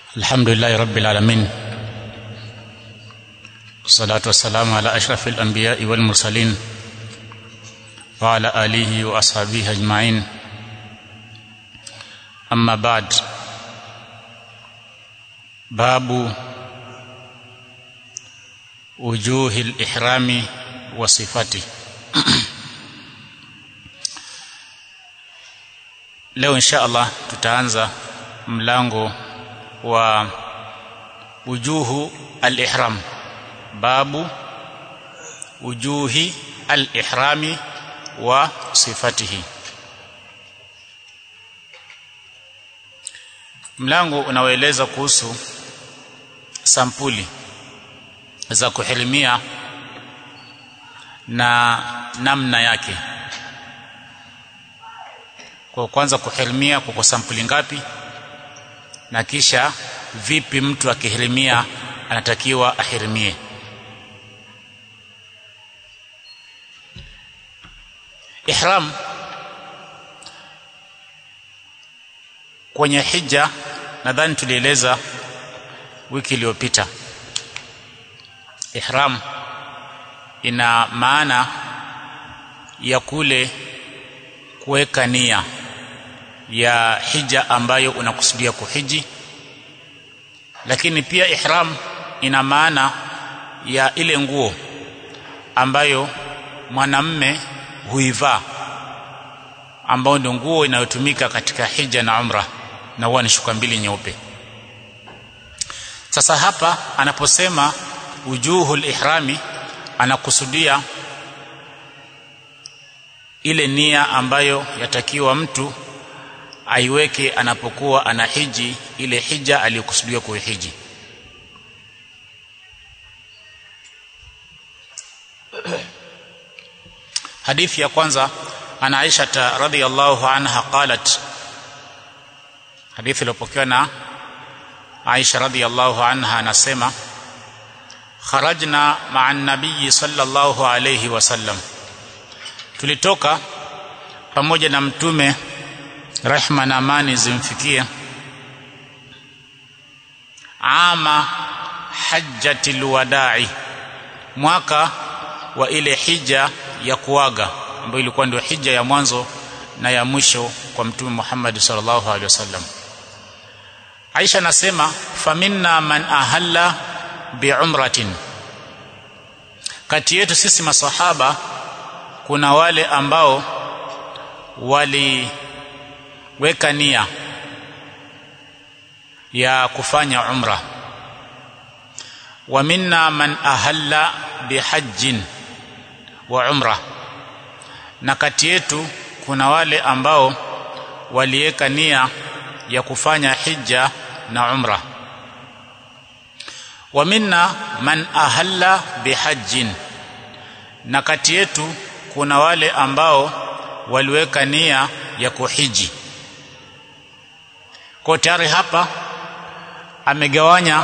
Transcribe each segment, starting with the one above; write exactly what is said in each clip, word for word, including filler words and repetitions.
Alhamdulillahi rabbil alamin, wassalatu wassalamu ala ashrafil anbiya'i wal mursalin wa ala alihi wa ashabihi ajma'in. Amma ba'd. Babu wujuhil ihrami wa sifati. Leo insha Allah tutaanza mlango wa wujuhu al-ihram. Babu wujuhi al-ihrami wa sifatihi. Mlango unaoeleza kuhusu sampuli za kuhirimia na namna yake. Kwa kwanza kuhirimia kwa sampuli ngapi, na kisha vipi mtu akihirimia anatakiwa ahirimie. Ihram kwenye hija nadhani tulieleza wiki iliyopita. Ihram ina maana ya kule kuweka nia ya hija ambayo unakusudia kuhiji, lakini pia ihram ina maana ya ile nguo ambayo mwanamume huivaa, ambayo ndio nguo inayotumika katika hija na umra, na huwa ni shuka mbili nyeupe. Sasa hapa anaposema wujuhul ihrami anakusudia ile nia ambayo yatakiwa mtu aiweke anapokuwa anahiji ile hija aliyokusudia kuhiji. Hadithi ya kwanza ana Aisha radhiyallahu anha qalat, hadithi iliyopokewa na Aisha radhiyallahu anha anasema, kharajna ma'an nabiy sallallahu alayhi wasallam, tulitoka pamoja na mtume rehma na amani zimfikie, ama hajjatil wada'i, mwaka wa ile hija ya kuaga ambayo ilikuwa ndio hija ya mwanzo na ya mwisho kwa mtume Muhammad sallallahu alaihi wasallam. Aisha nasema, faminna man ahalla biumratin, kati yetu sisi masahaba kuna wale ambao waliweka nia ya kufanya umra, wa minna man ahalla bihajjin wa umra, na kati yetu kuna wale ambao waliweka nia ya kufanya hija na umra. Wa minna man ahalla bihajjin, na kati yetu kuna wale ambao waliweka nia ya kuhiji. Kwa tayari hapa amegawanya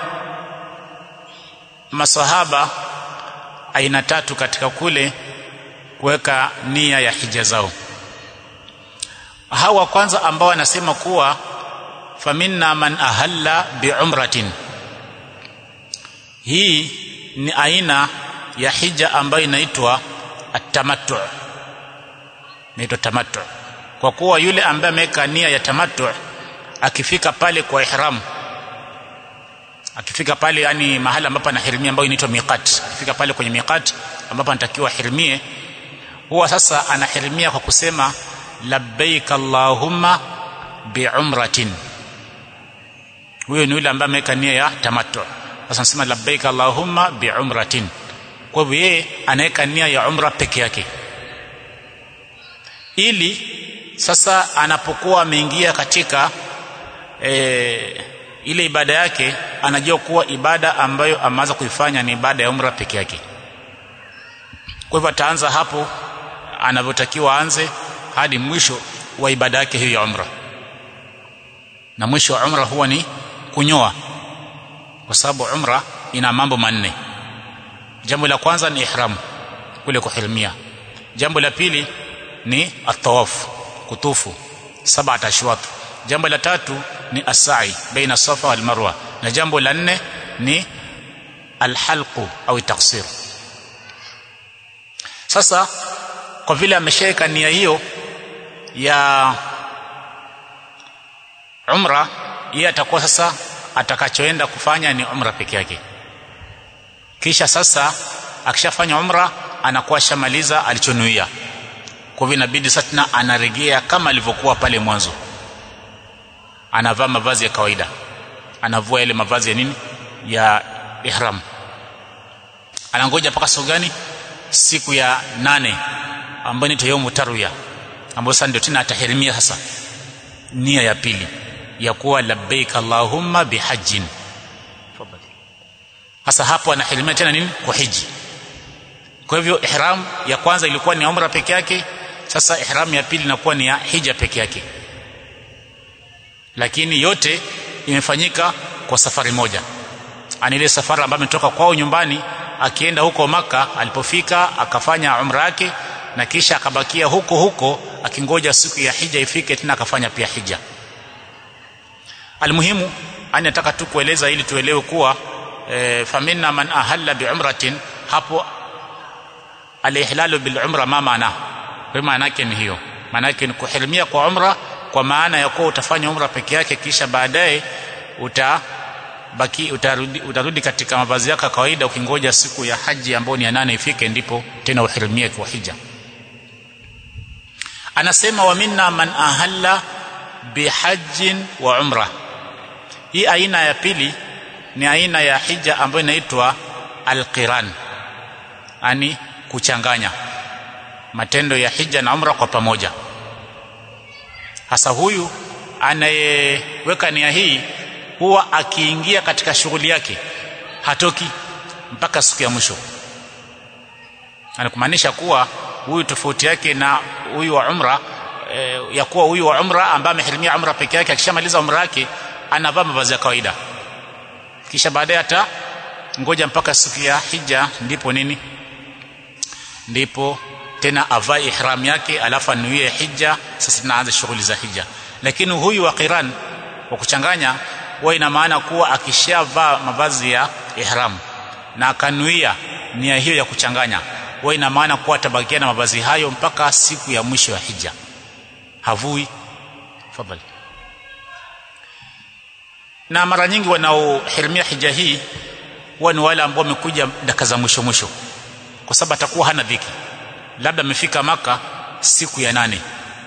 masahaba aina tatu katika kule kuweka nia ya hija zao. Hawa kwanza ambao anasema kuwa faminna man ahalla biumratin, hii ni aina ya hija ambayo inaitwa at-tamattu. Inaitwa tamattu kwa kuwa yule ambaye ameweka nia ya tamattu akifika pale kwa ihram, akifika pale yani mahali ambapo anahirimia ambayo inaitwa miqat, akifika pale kwenye miqat ambapo anatakiwa ahirimie, huwa sasa anahirimia kwa kusema labbaik allahumma biumratin. Huyo ni yule ambaye ameweka nia ya tamattu. Sasa anasema labbaik allahumma biumratin, kwa hivyo yeye anaweka nia ya umra peke yake, ili sasa anapokuwa ameingia katika e, ile ibada yake anajua kuwa ibada ambayo ameanza kuifanya ni ibada ya umra peke yake. Kwa hivyo ataanza hapo anavyotakiwa aanze hadi mwisho wa ibada yake hiyo ya umra, na mwisho wa umra huwa ni kunyoa, kwa sababu umra ina mambo manne. Jambo la kwanza ni ihram, kule kuhirimia. Jambo la pili ni at-tawaf, kutufu, saba ashwat. Jambo la tatu ni as-sa'i baina safa wal marwa, na jambo la nne ni al-halqu au taksir. Sasa kwa vile ameshaweka nia hiyo ya umra, yeye atakuwa sasa atakachoenda kufanya ni umra peke yake. Kisha sasa akishafanya umra anakuwa shamaliza alichonuia. Kwa hivyo inabidi sasa anarejea kama alivyokuwa pale mwanzo, anavaa mavazi ya kawaida, anavua ile mavazi ya nini ya ihram, anangoja mpaka siku gani? Siku ya nane ambayo ni yaumu tarwiya, ambayo sasa ndio tena atahirimia sasa nia ya pili ya kuwa labbaik allahumma bihajjin. Sasa hapo anahirimia tena nini? Kuhiji. Kwa hivyo ihram ya kwanza ilikuwa ni umra peke yake, sasa ihram ya pili inakuwa ni ya hija peke yake, lakini yote imefanyika kwa safari moja. Ani ile safari ambayo ametoka kwao nyumbani akienda huko Maka, alipofika akafanya umra yake na kisha akabakia huko huko akingoja siku ya hija ifike tena akafanya pia hija. Almuhimu ani nataka tu kueleza ili tuelewe kuwa e, faminna man ahalla biumratin, hapo alihlalu bil umra ma maana. Kwa maana yake ni hiyo, maana yake ni kuhirimia kwa umra, kwa maana ya kuwa utafanya umra peke yake kisha baadaye utabaki utarudi, utarudi katika mavazi yako kawaida ukingoja siku ya haji ambayo ni ya nane ifike, ndipo tena uhirimie kwa hija. Anasema wa minna man ahalla bihajjin wa umra. Hii aina ya pili ni aina ya hija ambayo inaitwa al-qiran, yani kuchanganya matendo ya hija na umra kwa pamoja. Hasa huyu anayeweka nia hii huwa akiingia katika shughuli yake hatoki mpaka siku ya mwisho. Anakumaanisha kuwa huyu tofauti yake na huyu wa umra e, ya kuwa huyu wa umra ambaye amehirimia umra peke yake, akishamaliza umra yake anavaa mavazi ya kawaida, kisha baadaye hata ngoja mpaka siku ya hija ndipo nini, ndipo tena avae ihram yake alafu anuie hija. Sasa tunaanza shughuli za hija. Lakini huyu wa qiran wa kuchanganya huwa ina maana kuwa akishavaa mavazi ya ihram na akanuia nia hiyo ya kuchanganya, huwa ina maana kuwa atabakia na mavazi hayo mpaka siku ya mwisho ya hija, havui. Fadhali. Na mara nyingi wanaohirimia hija hii huwa ni wale ambao wamekuja dakika za mwisho mwisho, kwa sababu atakuwa hana dhiki, labda amefika Maka siku ya nane.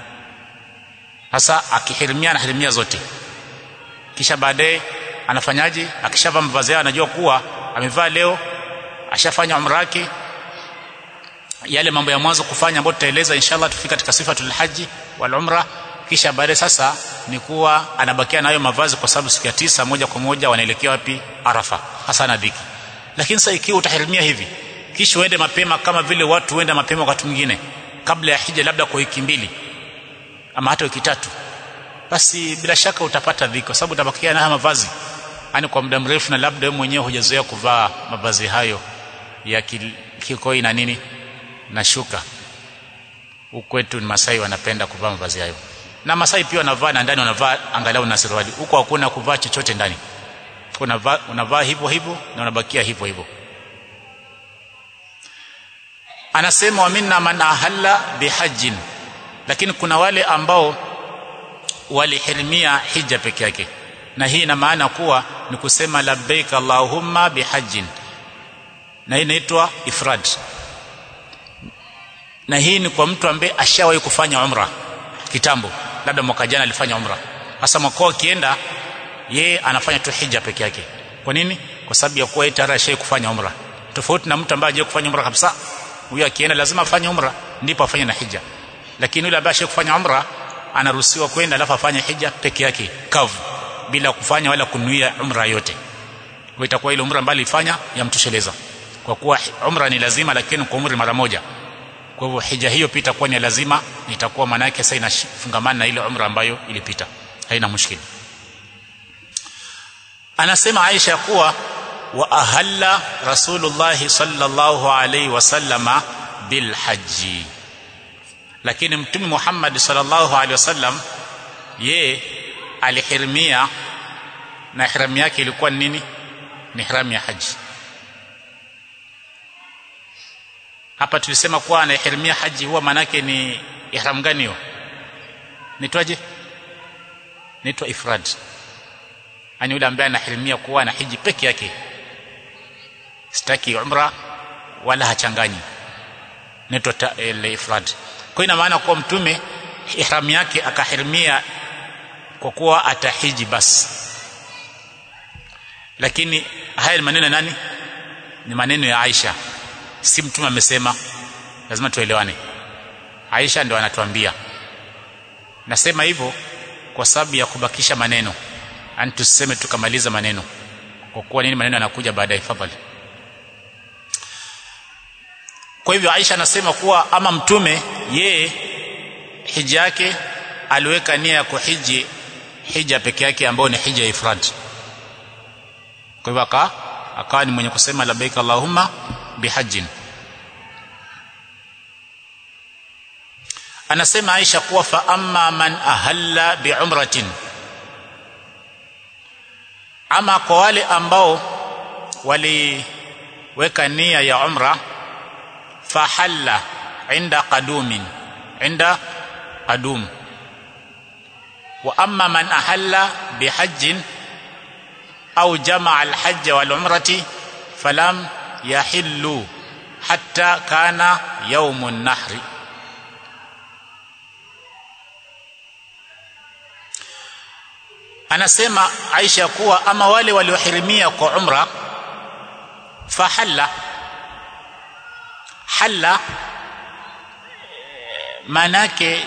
Sasa akihirimia na hirimia zote, kisha baadaye anafanyaje? Akishavaa mavazi yake anajua kuwa amevaa leo, ashafanya umra yake, yale mambo ya mwanzo kufanya ambayo tutaeleza inshallah tufika katika sifatul haji wal umra. Kisha baadaye sasa ni kuwa anabakia nayo mavazi, kwa sababu siku ya tisa moja kwa moja wanaelekea wapi? Arafa. Hasa na dhiki. Lakini sasa ikiwa utahirimia hivi kisha uende mapema, kama vile watu huenda mapema wakati mwingine kabla ya hija, labda kwa wiki mbili ama hata wiki tatu, basi bila shaka utapata dhiki, kwa sababu utabakia na mavazi yani kwa muda mrefu, na labda wewe mwenyewe hujazoea kuvaa mavazi hayo ya kikoi na nini na shuka. Huko kwetu ni Masai wanapenda kuvaa mavazi hayo, na Masai pia wanavaa na ndani wanavaa angalau na suruali. Huko hakuna kuvaa chochote ndani, unavaa unavaa hivyo hivyo na unabakia hivyo hivyo. Anasema wa minna man ahalla bihajjin, lakini kuna wale ambao walihirimia hija peke yake, na hii ina maana kuwa ni kusema labbaik allahumma bihajjin, na hii inaitwa ifrad. Na hii ni kwa mtu ambaye ashawahi kufanya umra kitambo, labda mwaka jana alifanya umra, hasa mwaka akienda yeye anafanya tu hija peke yake. Kwa nini? Kwa sababu ya kuwa yeye tayari ashawahi kufanya umra, tofauti na mtu ambaye hajawahi kufanya umra kabisa. Huyo akienda lazima afanye umra ndipo afanye na hija, lakini yule ambaye ashawahi kufanya umra anaruhusiwa kwenda alafu afanye hija peke yake kavu, bila kufanya wala kunuia umra yote. Kwa itakuwa ile umra ambayo alifanya yamtosheleza, kwa kuwa umra ni lazima lakini kwa umri mara moja. Kwa hivyo hija hiyo pita kwa ni lazima, itakuwa maana yake sasa inafungamana na ile umra ambayo ilipita, haina mushkili. Anasema Aisha kuwa wa ahalla Rasulullah sallallahu alaihi wasallama bil haji, lakini Mtume Muhammad sallallahu alaihi wasallam ye alihirimia na ihram yake ilikuwa nini? Ni ihram ya haji. Hapa tulisema kuwa anahirimia haji huwa maana yake ni ihram gani hiyo? Nitwaje? Nitwa ifrad. Ani yule ambaye anahirimia kuwa na hiji peke yake, sitaki umra wala hachanganyi, nitwa ifrad. Kwa ina maana kwa mtume ihram yake akahirimia kwa kuwa atahiji basi. Lakini haya ni maneno ya nani? Ni maneno ya Aisha, si mtume amesema. Lazima tuelewane, Aisha ndio anatuambia. Nasema hivyo kwa sababu ya kubakisha maneno, ani tuseme tukamaliza maneno, kwa kuwa nini maneno yanakuja baadaye. Fadhali. Kwa hivyo Aisha anasema kuwa ama mtume yeye hija yake aliweka nia ya kuhiji hija peke yake ambayo ni hija ya ifrad. Kwa hivyo aka akawa ni mwenye kusema labbaik allahumma bihajjin. Anasema Aisha kuwa fa amma man ahalla biumratin, ama kwa wale ambao waliweka nia ya umra, fahalla inda qadumin, inda qadum. Wa amma man ahalla bihajjin au jamaa alhajj wal umrati falam yahillu hatta kana yawmun nahri. Anasema Aisha kuwa ama wale waliohirimia kwa umra, fahalla. Halla manake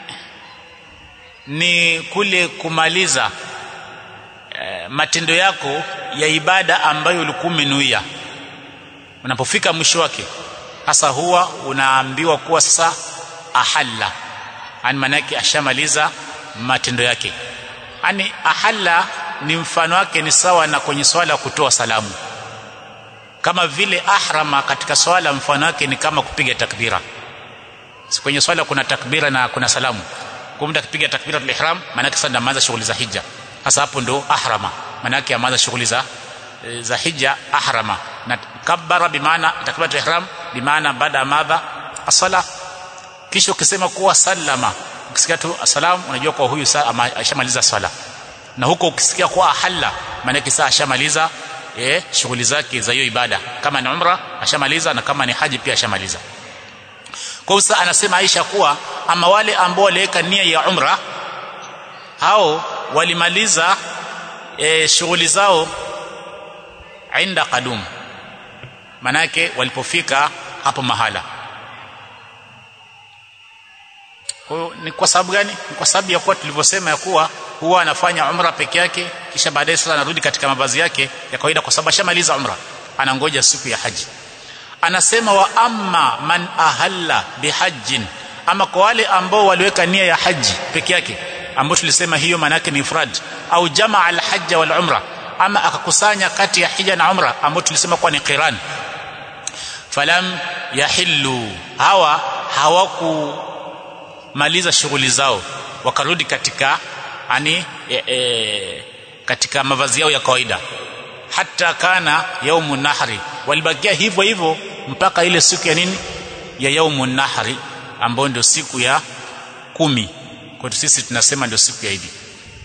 ni kule kumaliza e, matendo yako ya ibada ambayo ulikuwa umenuia. Unapofika mwisho wake hasa huwa unaambiwa kuwa sasa ahalla, ani manake ashamaliza matendo yake. Ani ahalla ni mfano wake ni sawa na kwenye swala kutoa salamu. Kama vile ahrama katika swala mfano wake ni kama kupiga takbira. Si kwenye swala kuna takbira na kuna salamu. Kwa mtu akipiga takbiratul ihram maana yake sasa anaanza shughuli za hija. Sasa hapo ndo ahrama. Maana yake anaanza shughuli za za hija ahrama. Na kabbara bimaana takbiratul ihram bimaana baada madha as-sala. Kisha ukisema kuwa sallama, ukisikia tu assalamu unajua kwa huyu sasa ashamaliza swala. Na huko ukisikia kuwa ahalla maana yake sasa ashamaliza eh shughuli zake za hiyo ibada. Kama ni umra ashamaliza na kama ni haji pia ashamaliza. Kwa hiyo anasema Aisha kuwa ama wale ambao waliweka nia ya umra, hao walimaliza e, shughuli zao inda qadum, manake walipofika hapo mahala. Kwa hiyo ni kwa sababu gani? Ni kwa sababu ya kuwa tulivyosema ya kuwa huwa anafanya umra peke yake, kisha baadaye sasa anarudi katika mavazi yake ya kawaida kwa sababu ashamaliza umra, anangoja siku ya haji. Anasema wa amma man ahalla bihajjin, ama kwa wale ambao waliweka nia ya haji peke yake, ambao tulisema hiyo maana yake ni ifrad, au jamaa alhajj wal umra, ama akakusanya kati ya hija na umra ambao tulisema kwa ni qiran, falam yahillu, hawa hawakumaliza shughuli zao wakarudi katika ani e, e, katika mavazi yao ya kawaida, hata kana yaumun nahri, walibakia hivyo hivyo mpaka ile siku ya nini ya yaumun nahri, ambayo ndio siku ya kumi. Kwa sisi tunasema ndio siku ya Idi.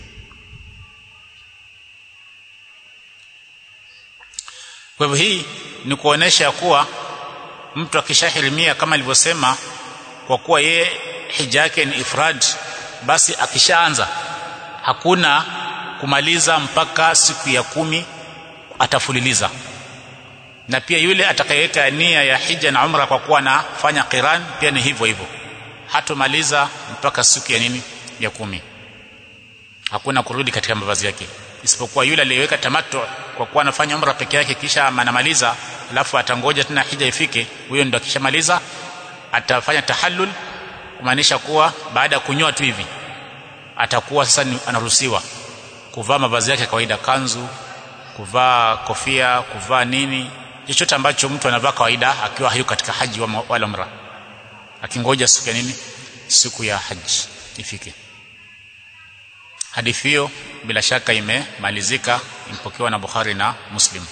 Kwa hivyo hii ni kuonesha kuwa mtu akishahirimia kama alivyosema, kwa kuwa yeye hija yake ni ifrad, basi akishaanza hakuna kumaliza mpaka siku ya kumi, atafuliliza. Na pia yule atakayeweka nia ya hija na umra kwa kuwa anafanya qiran pia ni hivyo hivyo, hatomaliza mpaka siku ya nini ya kumi. Hakuna kurudi katika mavazi yake, isipokuwa yule aliyeweka tamattu kwa kuwa anafanya umra peke yake kisha anamaliza, alafu atangoja tena hija ifike, huyo ndio akishamaliza atafanya tahallul, kumaanisha kuwa baada ya kunyoa tu hivi atakuwa sasa anaruhusiwa kuvaa mavazi yake kawaida, kanzu, kuvaa kofia, kuvaa nini, chochote ambacho mtu anavaa kawaida akiwa hayuko katika haji wala umra, akingoja siku ya nini siku ya haji ifike. hadithi hiyo bila shaka imemalizika, imepokewa na Bukhari na Muslim.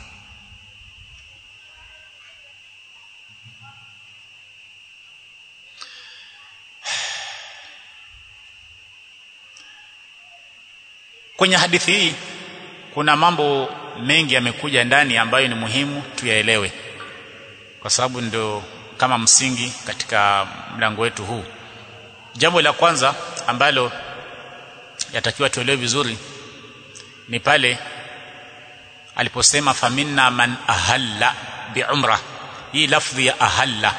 Kwenye hadithi hii kuna mambo mengi yamekuja ndani ambayo ni muhimu tuyaelewe, kwa sababu ndio kama msingi katika mlango wetu huu. Jambo la kwanza ambalo yatakiwa tuelewe vizuri ni pale aliposema faminna man ahalla biumra. Hii lafzi ya ahalla,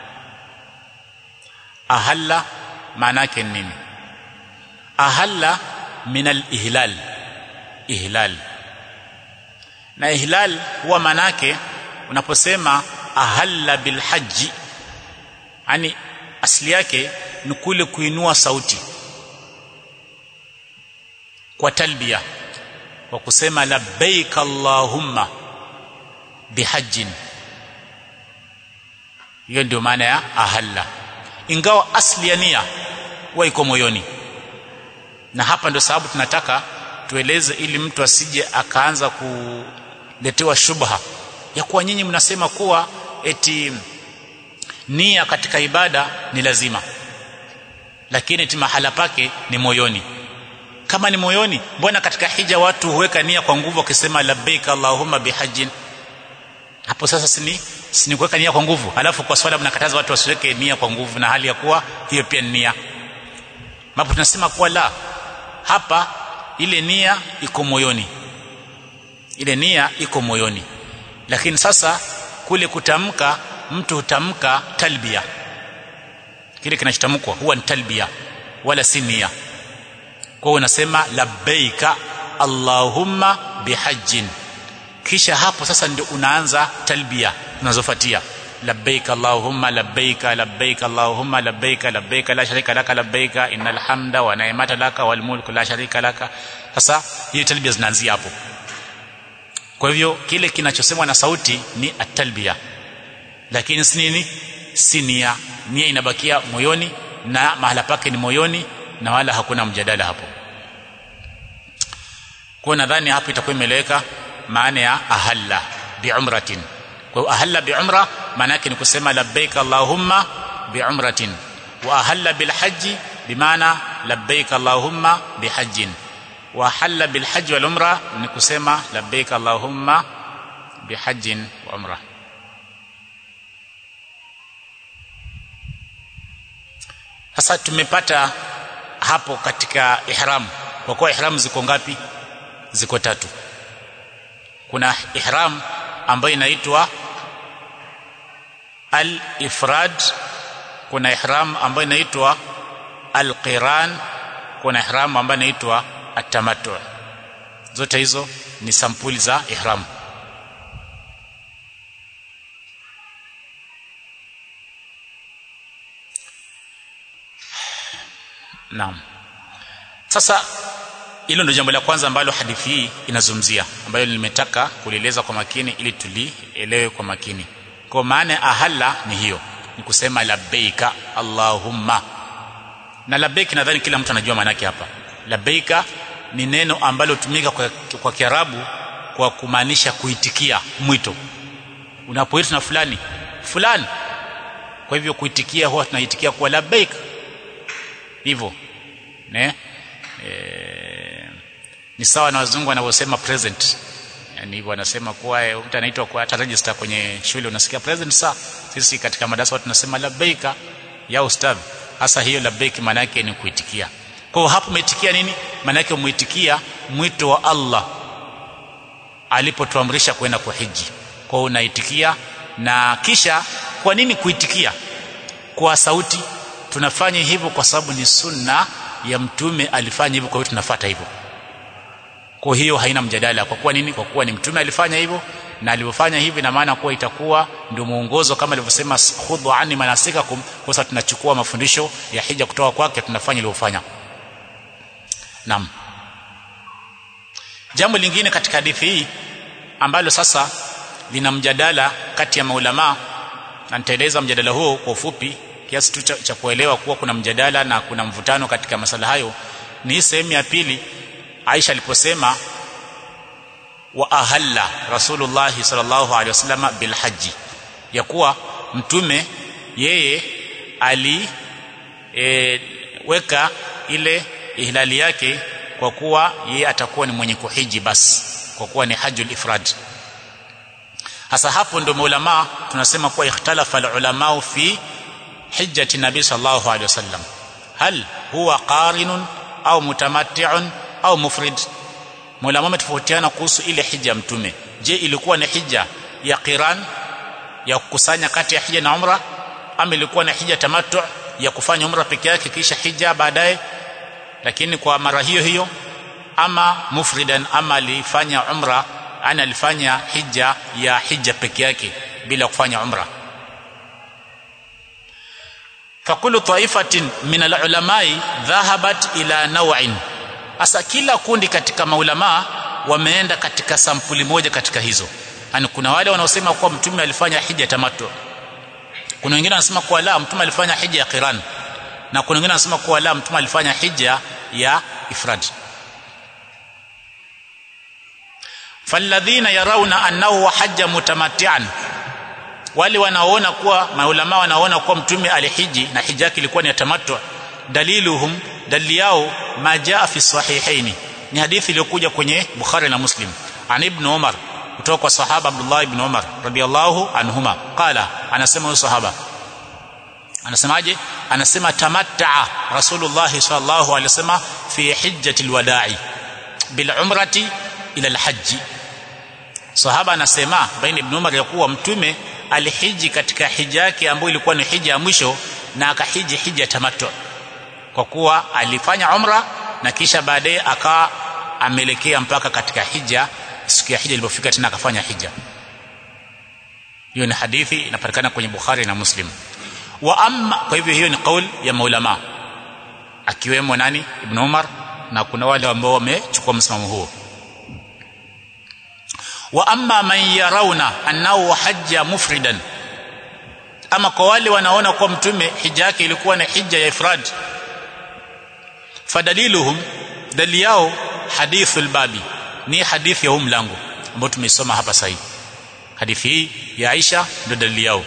ahalla maana yake nini? Ahalla min al-ihlal, ihlal. Na ihlal huwa maana yake unaposema ahalla bil haji, yani asili yake ni kule kuinua sauti kwa talbia, kwa kusema labbaik allahumma bihajjin. Hiyo ndio maana ya ahalla, ingawa asli ya nia huwa iko moyoni. Na hapa ndio sababu tunataka tueleze, ili mtu asije akaanza kuletewa shubha ya kuwa nyinyi mnasema kuwa eti nia katika ibada ni lazima, lakini eti mahala pake ni moyoni. Kama ni moyoni, mbona katika hija watu huweka nia kwa nguvu wakisema labbaik allahumma bihajjin? Hapo sasa sini sini kuweka nia kwa nguvu, alafu kwa swala mnakataza watu wasiweke nia kwa nguvu, na hali ya kuwa hiyo pia ni nia. Mapo tunasema kuwa la, hapa ile nia iko moyoni, ile nia iko moyoni. Lakini sasa kule kutamka, mtu hutamka talbia, kile kinachotamkwa huwa ni talbia wala si nia. Kwa hiyo unasema labbaika allahumma bihajjin, kisha hapo sasa ndio unaanza talbia unazofuatia, labbaik allahumma labbaik labbaik allahumma labbaik labbaik la sharika laka labbaik innal hamda wa ni'mata laka wal mulku la sharika laka. Sasa hiyo talbia zinaanzia hapo. Kwa hivyo kile kinachosemwa na sauti ni at-talbia, lakini si nini? Si nia. Nia inabakia moyoni na mahala pake ni moyoni, na wala hakuna mjadala hapo. Kwa nadhani hapo itakuwa imeeleweka maana ya ahalla biumratin. Kwa ahalla biumra maana yake ni kusema labbaik allahumma biumratin, wa ahalla bilhaji bimaana labbaik allahumma bihajjin, wa ahalla bilhaji wal umra ni kusema labbaik allahumma bihajjin wa umra. Sasa tumepata hapo katika ihram. Kwa kuwa ihram ziko ngapi? Ziko tatu. Kuna ihram ambayo inaitwa al-ifrad, kuna ihram ambayo inaitwa al-qiran, kuna ihram ambayo inaitwa at-tamattu. Zote hizo ni sampuli za ihram. Naam. Sasa hilo ndio jambo la kwanza ambalo hadithi hii inazungumzia, ambayo nimetaka kulieleza kwa makini ili tulielewe kwa makini. Kwa maana ahalla ni hiyo, ni kusema labbaika allahumma. Na labbaik nadhani kila mtu anajua maana yake hapa. Labbaika ni neno ambalo hutumika kwa, kwa Kiarabu kwa kumaanisha kuitikia mwito. Unapoitwa na fulani fulani, kwa hivyo kuitikia huwa tunaitikia kwa labbaik. Hivyo ne e, ni sawa na wazungu wanavyosema present. Yani hivyo wanasema kuwa mtu anaitwa kwa hata register kwenye shule unasikia present saa. Sisi katika madarasa watu tunasema labbaika ya ustadh. Hasa hiyo labbaik maana yake ni kuitikia. Kwa hapo umeitikia nini? Maana yake umeitikia mwito wa Allah alipotuamrisha kwenda kwa hiji. Kwa hiyo unaitikia. Na kisha kwa nini kuitikia kwa sauti? Tunafanya hivyo kwa sababu ni sunna ya mtume, alifanya hivyo, kwa hiyo tunafuata hivyo. Kwa hiyo haina mjadala. Kwa kuwa nini? Kwa kuwa ni mtume alifanya hivyo, na alipofanya hivyo na maana kuwa itakuwa ndio muongozo, kama alivyosema khudhu anni manasikakum. Kwa sababu tunachukua mafundisho ya hija kutoka kwake, tunafanya iliyofanya. Naam. Jambo lingine katika hadithi hii ambalo sasa lina mjadala kati ya maulama, na nitaeleza mjadala huo kwa ufupi kiasi tu cha kuelewa kuwa kuna mjadala na kuna mvutano katika masala hayo, ni sehemu ya pili Aisha aliposema wa ahalla Rasulullah sallallahu alaihi wasallam bil haji, ya kuwa mtume yeye ali e, weka ile ihlali yake kwa kuwa yeye atakuwa ni mwenye kuhiji basi, kwa kuwa ni hajjul ifrad. Hasa hapo ndio maulama tunasema kuwa ikhtalafa alulama fi hijjati nabii sallallahu alaihi wasallam, hal huwa qarinun au mutamatti'un au mufrid. Maulama wametofautiana kuhusu ile hija mtume. Je, ilikuwa ni hija ya qiran ya kukusanya kati ya hija na umra, ama ilikuwa ni hija tamattu ya kufanya umra peke yake kisha hija baadaye lakini kwa mara hiyo hiyo, ama mufridan, ama alifanya umra ana alifanya hija ya hija peke yake bila kufanya umra. Fakulu taifatin min alulamai dhahabat ila naw'in, asa kila kundi katika maulama wameenda katika sampuli moja katika hizo. Ani kuna wale wanaosema kuwa mtume alifanya hija tamattu, kuna wengine wanasema kuwa la, mtume alifanya hija ya qiran, na kuna wengine wanasema kuwa la, mtume alifanya hija ya ifrad. Falladhina yarawna annahu hajja mutamatti'an, wale wanaoona kuwa maulama wanaona kuwa mtume alihiji na hija yake ilikuwa ni tamattu, daliluhum, dalili yao ma jaa fi sahihaini, ni hadithi iliyokuja kwenye Bukhari na Muslim, an ibn Umar, kutoka kwa sahaba Abdullah ibn Umar radiyallahu anhuma, qala, anasema huyo sahaba, anasemaje? Anasema tamatta'a Rasulullah sallallahu alaihi wasallam fi hijjati alwada'i bil umrati ila alhajj. Sahaba anasema baina ibn Umar ya kuwa mtume alihiji katika hija yake ambayo ilikuwa ni hija ya mwisho, na akahiji hija tamattu, kwa kuwa alifanya umra na kisha baadaye akawa ameelekea mpaka katika hija. Siku ya hija ilipofika tena akafanya hija. Hiyo ni hadithi inapatikana kwenye Bukhari na Muslim. Wa amma, kwa hivyo hiyo ni kauli ya maulama akiwemo nani? Ibn Umar, na kuna wale ambao wamechukua msimamo huo. Wa amma man yarawna annahu hajja mufridan, ama kwa wale wanaona kwa mtume hija yake ilikuwa ni hija ya ifrad, fadaliluhum, dalili yao hadithul babi, ni hadithi ya mlango ambao tumeisoma hapa sasa. Hadithi hii ya Aisha ndio dalili yao.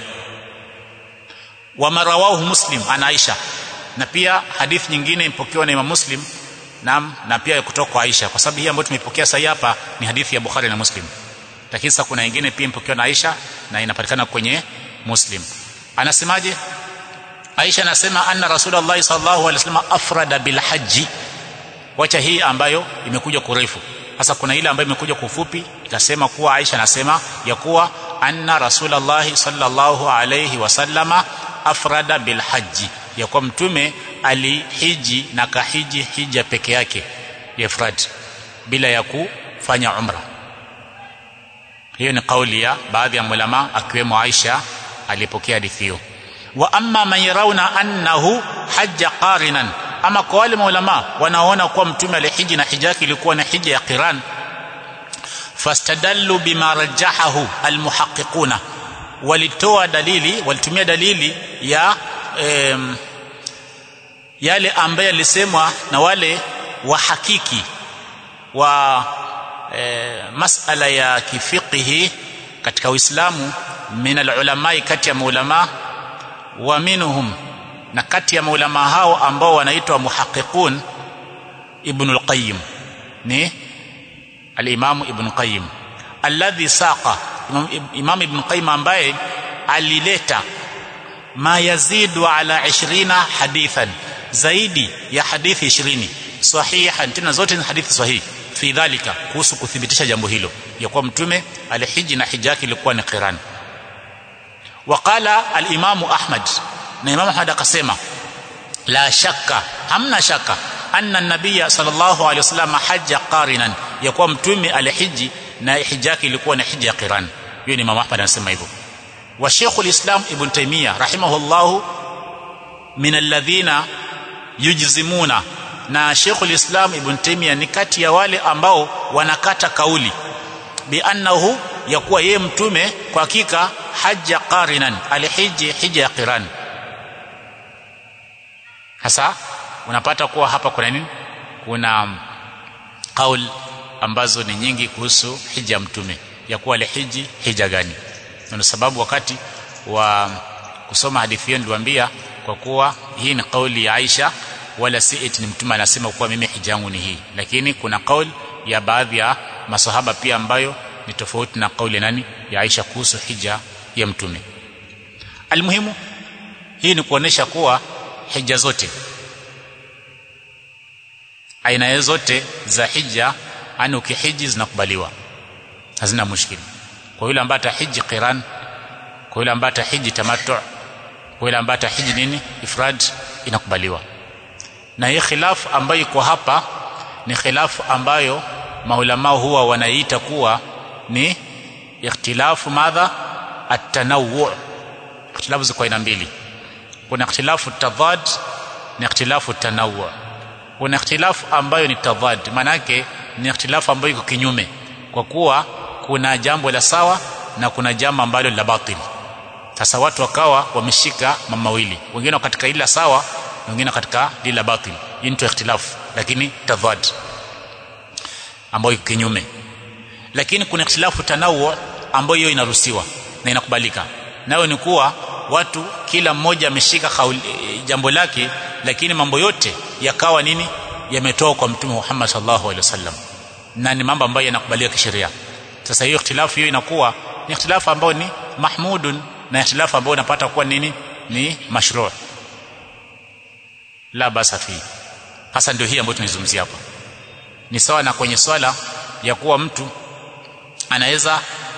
Wa marawahu Muslim ana Aisha, na pia hadithi nyingine imepokewa na Imam Muslim na, na pia kutoka kwa Aisha, kwa sababu hii ambayo tumeipokea sasa hapa ni hadithi ya Bukhari na Muslim, lakini sasa kuna nyingine pia imepokewa na Aisha na inapatikana kwenye Muslim. Anasemaje Aisha? Anasema anna Rasulullah sallallahu alaihi wasallam afrada bil haji. Wacha hii ambayo imekuja kurefu. Sasa kuna ile ambayo imekuja kwa ufupi, ikasema kuwa Aisha anasema ya kuwa anna Rasulullah sallallahu alaihi wasallama afrada bil haji, ya kuwa mtume alihiji na kahiji hija peke yake ya ifrad bila ya kufanya umra. Hiyo ni kauli ya baadhi ya ulama akiwemo Aisha alipokea hadithi hiyo. Wa amma man yarawna annahu hajja qarinan, ama kwa wale maulama wanaona kuwa mtume alihiji na hija yake ilikuwa ni hija ya qiran, fastadallu bima rajahahu almuhaqqiquna, walitoa dalili, walitumia dalili ya em, yale ambaye alisemwa na wale wahakiki wa e, masala ya kifiqhi katika Uislamu, min alulama, kati ya maulama, wa minhum, na kati ya maulama hao ambao wanaitwa muhaqqiqun, Ibn al-Qayyim, ni al-Imam Ibn Qayyim alladhi saqa, Imam Ibn Qayyim ambaye alileta ma yazidu ala ishirini hadithan, zaidi ya hadithi ishirini sahihan, tena zote ni hadithi sahihi, fi dhalika, kuhusu kuthibitisha jambo hilo ya kuwa mtume alihiji na hija yake ilikuwa ni qiran. Waqala al-Imam Ahmad, na Imam Ahmad akasema la shakka, hamna shaka, anna an-nabiy sallallahu alayhi wasallam hajja qarinan, ya kuwa mtume alihiji na hija yake ilikuwa ni hija ya qiran. Hiyo ni Imam Ahmad anasema hivyo. Wa Sheikh al-Islam Ibn Taymiyyah rahimahullah min alladhina yujzimuna, na Sheikh al-Islam Ibn Taymiyyah ni kati ya wale ambao wanakata kauli bi annahu, ya kuwa yeye mtume kwa hakika hajja qarinan, alihiji hija ya qiran. Hasa unapata kuwa hapa kuna nini? kuna kauli ambazo ni nyingi kuhusu hija mtume, ya kuwa alihiji hija gani. Na sababu wakati wa kusoma hadithi hiyo niliwaambia kwa kuwa hii ni kauli ya Aisha, wala si eti ni mtume anasema kuwa mimi hija yangu ni hii, lakini kuna kauli ya baadhi ya masahaba pia ambayo ni tofauti na kauli nani ya Aisha kuhusu hija ya mtume. Almuhimu, hii ni kuonesha kuwa hija zote, aina zote za hija, ani ukihiji zinakubaliwa, hazina mushkili. Kwa yule ambaye atahiji qiran, kwa yule ambaye atahiji tamattu, kwa yule ambaye atahiji nini ifrad, inakubaliwa. Na hii khilafu ambayo iko hapa ni khilafu ambayo maulama huwa wanaita kuwa ni ikhtilafu madha at-tanawwu'. Ikhtilafu ziko aina mbili, kuna ikhtilafu tadad na ikhtilafu tanawwu'. Kuna ikhtilafu ambayo ni tadad, maana yake ni ikhtilafu ambayo iko kinyume, kwa kuwa kuna jambo la sawa na kuna jambo ambalo la batili. Sasa watu wakawa wameshika mambo mawili, wengine katika ila sawa na wengine katika ila batili. Hii ni ikhtilafu lakini tadad ambayo iko kinyume. Lakini kuna ikhtilafu tanawwu ambayo hiyo inaruhusiwa na inakubalika, nayo ni kuwa watu kila mmoja ameshika jambo lake, lakini mambo yote yakawa nini, yametoka kwa Mtume Muhammad sallallahu alaihi wasallam, na ni mambo ambayo yanakubalika kisheria. Sasa hiyo ikhtilafu hiyo inakuwa ni ikhtilafu ambayo ni mahmudun, na ikhtilafu ambayo unapata kuwa nini, ni mashru', la basa fi. Hasa ndio hii ambayo tunizungumzia hapa. Ni sawa na kwenye swala ya kuwa mtu anaweza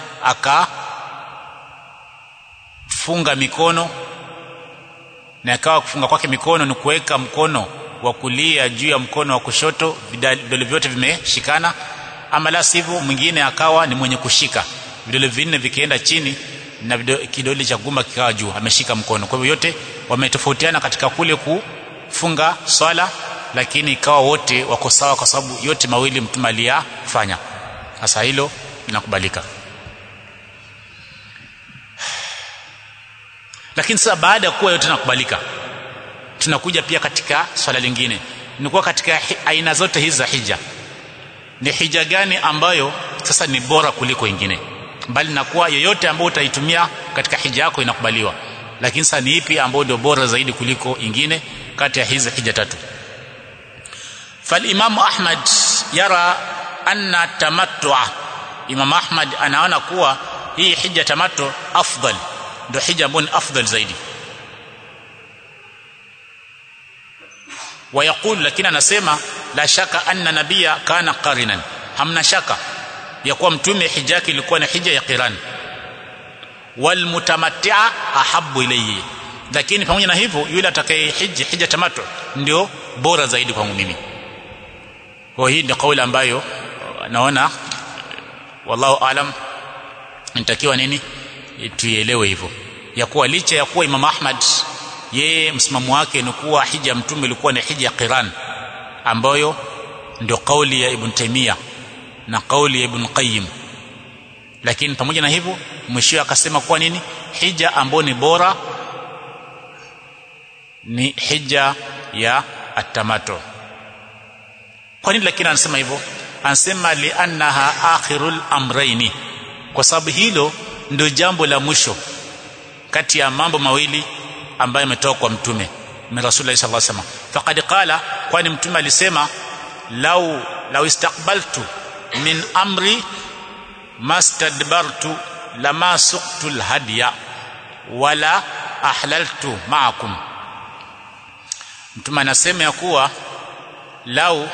akafunga mikono, na akawa kufunga kwake mikono ni kuweka mkono wa kulia juu ya mkono wa kushoto, vidole vyote vimeshikana, ama la sivyo mwingine akawa ni mwenye kushika vidole vinne vikienda chini na kidole cha gumba kikawa juu, ameshika mkono. Kwa hivyo yote wametofautiana katika kule kufunga swala, lakini ikawa wote wako sawa kwa sababu yote mawili mtume aliyafanya. Sasa hilo linakubalika. Lakini sasa baada ya kuwa yote yanakubalika, tunakuja pia katika swala lingine, ni kuwa katika aina zote hizi za hija, ni hija gani ambayo sasa ni bora kuliko ingine, bali na kuwa yoyote ambayo utaitumia katika hija yako inakubaliwa, lakini sasa ni ipi ambayo ndio bora zaidi kuliko ingine kati ya hizi hija tatu. فالإمام أحمد يرى أن التمتع، إمام أحمد anaona kuwa hii hija tamattu afdal, ndio hija ambayo afdal zaidi. ويقول, lakini anasema la shaka anna nabiyya kana qarinan, hamna shaka ya kuwa mtume hija yake ilikuwa ni hija ya qiran. Wal mutamatti'a ahabbu ilayhi, lakini pamoja na hivyo yule atakaye hija hija tamattu ndio bora zaidi kwangu mimi. Kwa hii ndio kauli ambayo naona wallahu alam nitakiwa nini tuielewe hivyo, ya kuwa licha ya kuwa Imam Ahmad yeye msimamo wake ni kuwa hija mtume ilikuwa ni hija qiran, ambayo ndio kauli ya Ibn Taymiyyah na kauli ya Ibn Qayyim, lakini pamoja na hivyo mwisho akasema kuwa nini, hija ambayo ni bora ni hija ya at-tamattu. Kwa nini lakini anasema hivyo? Anasema li annaha akhirul amrayni, kwa sababu hilo ndio jambo la mwisho kati ya mambo mawili ambayo yametoka kwa mtume ni Rasulullah sallallahu alaihi wasallam. Faqad qala, kwani mtume alisema lau lau istaqbaltu min amri mastadbartu lama suqtu alhadiya wala ahlaltu ma'akum. Mtume anasema ya kuwa lau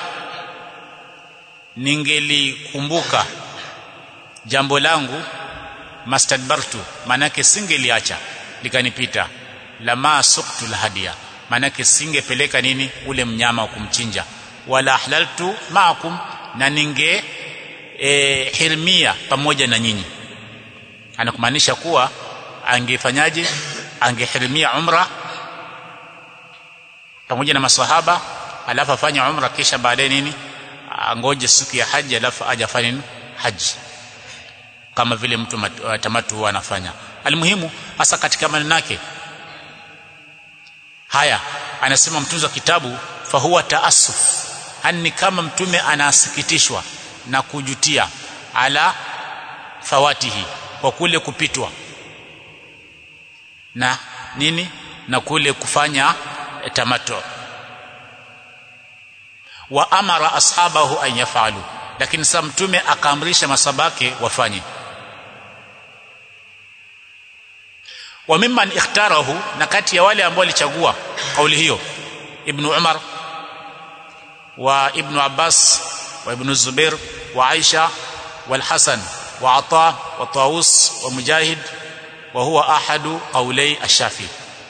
ningelikumbuka jambo langu mastadbartu, manake singeliacha likanipita, lama suqtu alhadiya, manake singepeleka nini ule mnyama wa kumchinja, wala ahlaltu ma'akum, na ninge e, hirmia pamoja na nyinyi. Anakumaanisha kuwa angefanyaje, angehirmia umra pamoja na maswahaba, alafu afanye umra kisha baadaye nini angoje siku ya haji alafu ajafanye haji, kama vile mtu tamattu anafanya. Almuhimu hasa katika maneno yake haya anasema mtunzi wa kitabu, fa huwa taassuf ani kama mtume anasikitishwa na kujutia ala fawatihi, kwa kule kupitwa na nini, na kule kufanya tamattu. Wa amara ashabahu an yafalu, lakini sasa mtume akaamrisha masabake wafanye. Wa mimman ikhtarahu, na kati ya wale ambao walichagua kauli hiyo, Ibn Umar wa Ibn Abbas wa Ibn Zubair wa Aisha wal Hasan wa Ata wa Tawus wa Mujahid, wa huwa ahadu qawlai ash-Shafi.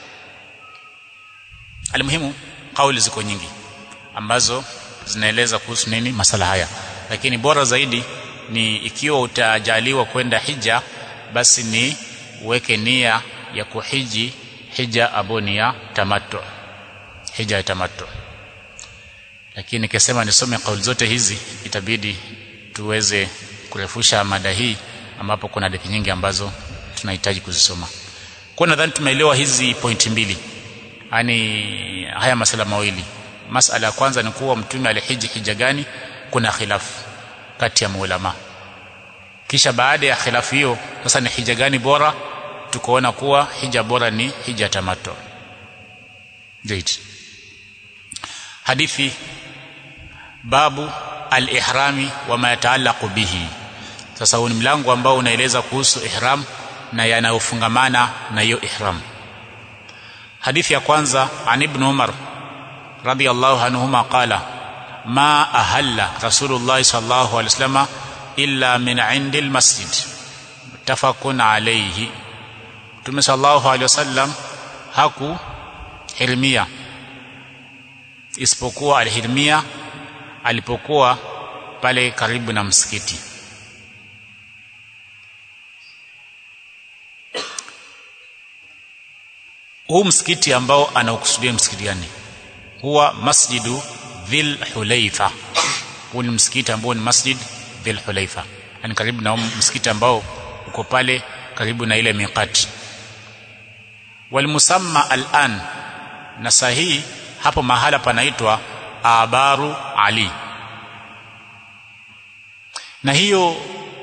Almuhimu kauli ziko nyingi ambazo zinaeleza kuhusu nini masala haya, lakini bora zaidi ni ikiwa utajaliwa kwenda hija, basi ni uweke nia ya kuhiji hija aboni ya tamattu, hija ya tamattu. Lakini nikisema nisome kauli zote hizi itabidi tuweze kurefusha mada hii, ambapo kuna hadithi nyingi ambazo tunahitaji kuzisoma. Kwa nadhani tumeelewa hizi pointi mbili, yani haya masala mawili. Masala ya kwanza ni kuwa mtume alihiji hija gani, kuna khilafu kati ya maulama. Kisha baada ya khilafu hiyo sasa ni hija gani bora, tukoona kuwa hija bora ni hija tamattu. Zaid. Hadithi babu al-ihrami wa ma yataallaqu bihi. Sasa huu ni mlango ambao unaeleza kuhusu ihram na yanayofungamana na hiyo ihram. Hadithi ya kwanza, an Ibn Umar radiyallahu anhuma qala ma ahalla Rasulullah sallallahu alaihi wasallam illa min indil masjid, muttafaqun alayhi. Mtume sallallahu alaihi wasallam haku hirimia isipokuwa alihirimia alipokuwa pale karibu na msikiti. Huu msikiti ambao anaokusudia msikiti gani? Huwa Masjidu Dhil Hulaifa. Huu ni msikiti ambao ni Masjid Dhil Hulaifa, yani karibu na msikiti ambao uko pale karibu na ile miqati. Wal musamma al-an, na sahihi hapo mahala panaitwa Abaru Ali. Na hiyo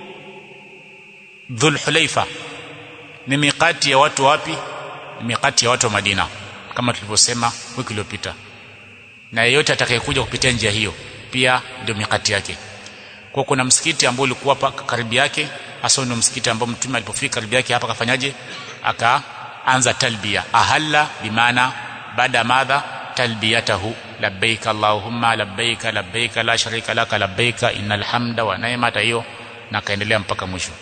Dhul Hulaifa ni miqati ya watu wapi? Miqati ya watu wa Madina, kama tulivyosema wiki iliyopita. Na yeyote atakayekuja kupitia njia hiyo pia ndio miqati yake. Kwa kuna msikiti ambao ulikuwa hapa karibu yake, hasa ndio msikiti ambao mtume alipofika karibu yake hapa kafanyaje? Akaanza talbia. Ahalla bimaana baada madha talbiyatahu, labbaik allahumma labbaik labbaik la sharika laka labbaik innal hamda wa ni'mata, hiyo na kaendelea mpaka mwisho.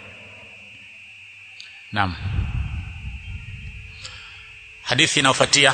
Naam. Hadithi inayofuatia,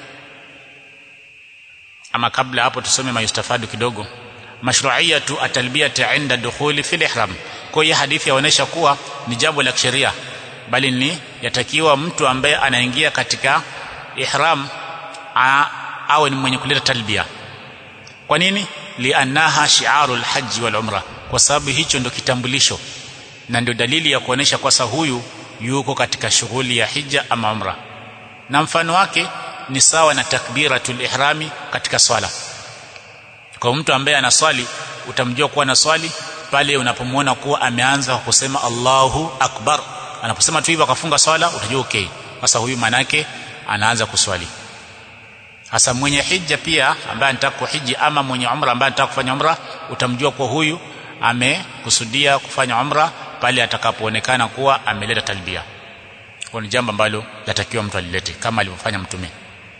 ama kabla hapo tusome mayustafadu kidogo. Mashru'iyatu atalbiyati 'inda dukhuli fil ihram. Kwa hiyo hadithi yaonesha kuwa ni jambo la kisheria, bali ni yatakiwa mtu ambaye anaingia katika ihram awe ni mwenye kuleta talbia. Kwa nini? Li'annaha shi'arul hajj wal umra, kwa sababu hicho ndio kitambulisho na ndio dalili ya kuonesha kwa sababu huyu yuko katika shughuli ya hija ama umra. Na mfano wake ni sawa na takbiratul ihrami katika swala. Kwa mtu ambaye anaswali utamjua kuwa anaswali pale unapomwona kuwa ameanza kusema Allahu Akbar. Anaposema tu hivyo akafunga swala utajua okay, sasa huyu manake anaanza kuswali. Hasa mwenye hija pia ambaye anataka kuhiji ama mwenye umra ambaye anataka kufanya umra, utamjua kuwa huyu amekusudia kufanya umra pale atakapoonekana kuwa ameleta talbia. Kwa ni jambo ambalo latakiwa mtu alilete kama alivyofanya mtume.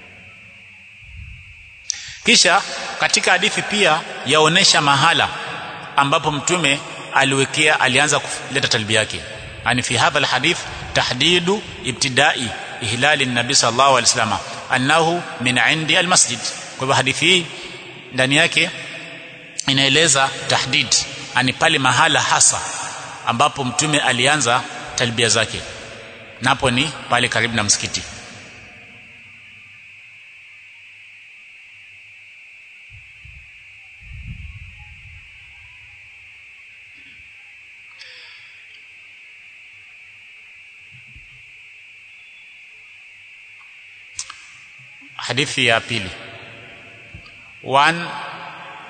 Kisha katika hadithi pia yaonesha mahala ambapo mtume aliwekea alianza kuleta talbia yake. Yani fi hadha alhadith tahdidu ibtidai ihlali an-nabi sallallahu alaihi wasallam annahu min indi almasjid. Kwa hivyo hadithi hii ndani yake inaeleza tahdid, yani pale mahala hasa ambapo mtume alianza talbia zake, napo ni pale karibu na msikiti. Hadithi ya pili, wan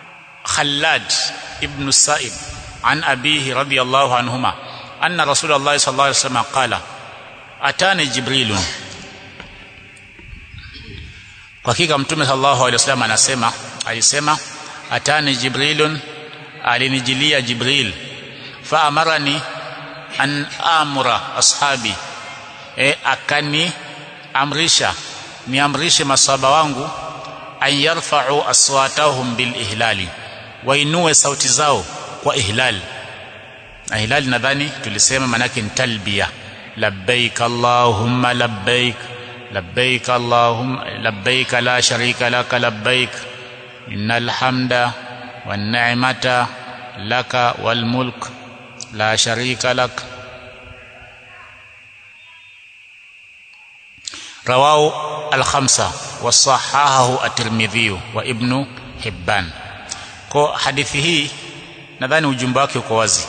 Khallad ibn Sa'ib an abihi radiyallahu anhuma anna Rasulullah sallallahu alaihi wasallam qala atani Jibrilun. Kwa hakika Mtume sallallahu alaihi wasallam anasema alisema atani Jibrilun, alinijilia Jibril, fa amarani an amura ashabi, e akani amrisha niamrishe masahaba wangu, an yarfa'u aswatahum bil ihlali, wainue sauti zao kwa ihlal. Na ihlal nadhani tulisema manake ni talbiya, labbaik allahumma labbaik labbaik allahumma labbaik la sharika lak labbaik innal hamda wan ni'mata laka wal mulk la sharika lak. Rawahu al-khamsa wa sahahahu at-Tirmidhi wa Ibn Hibban. Kwa hadithi hii nadhani ujumbe wake uko wazi,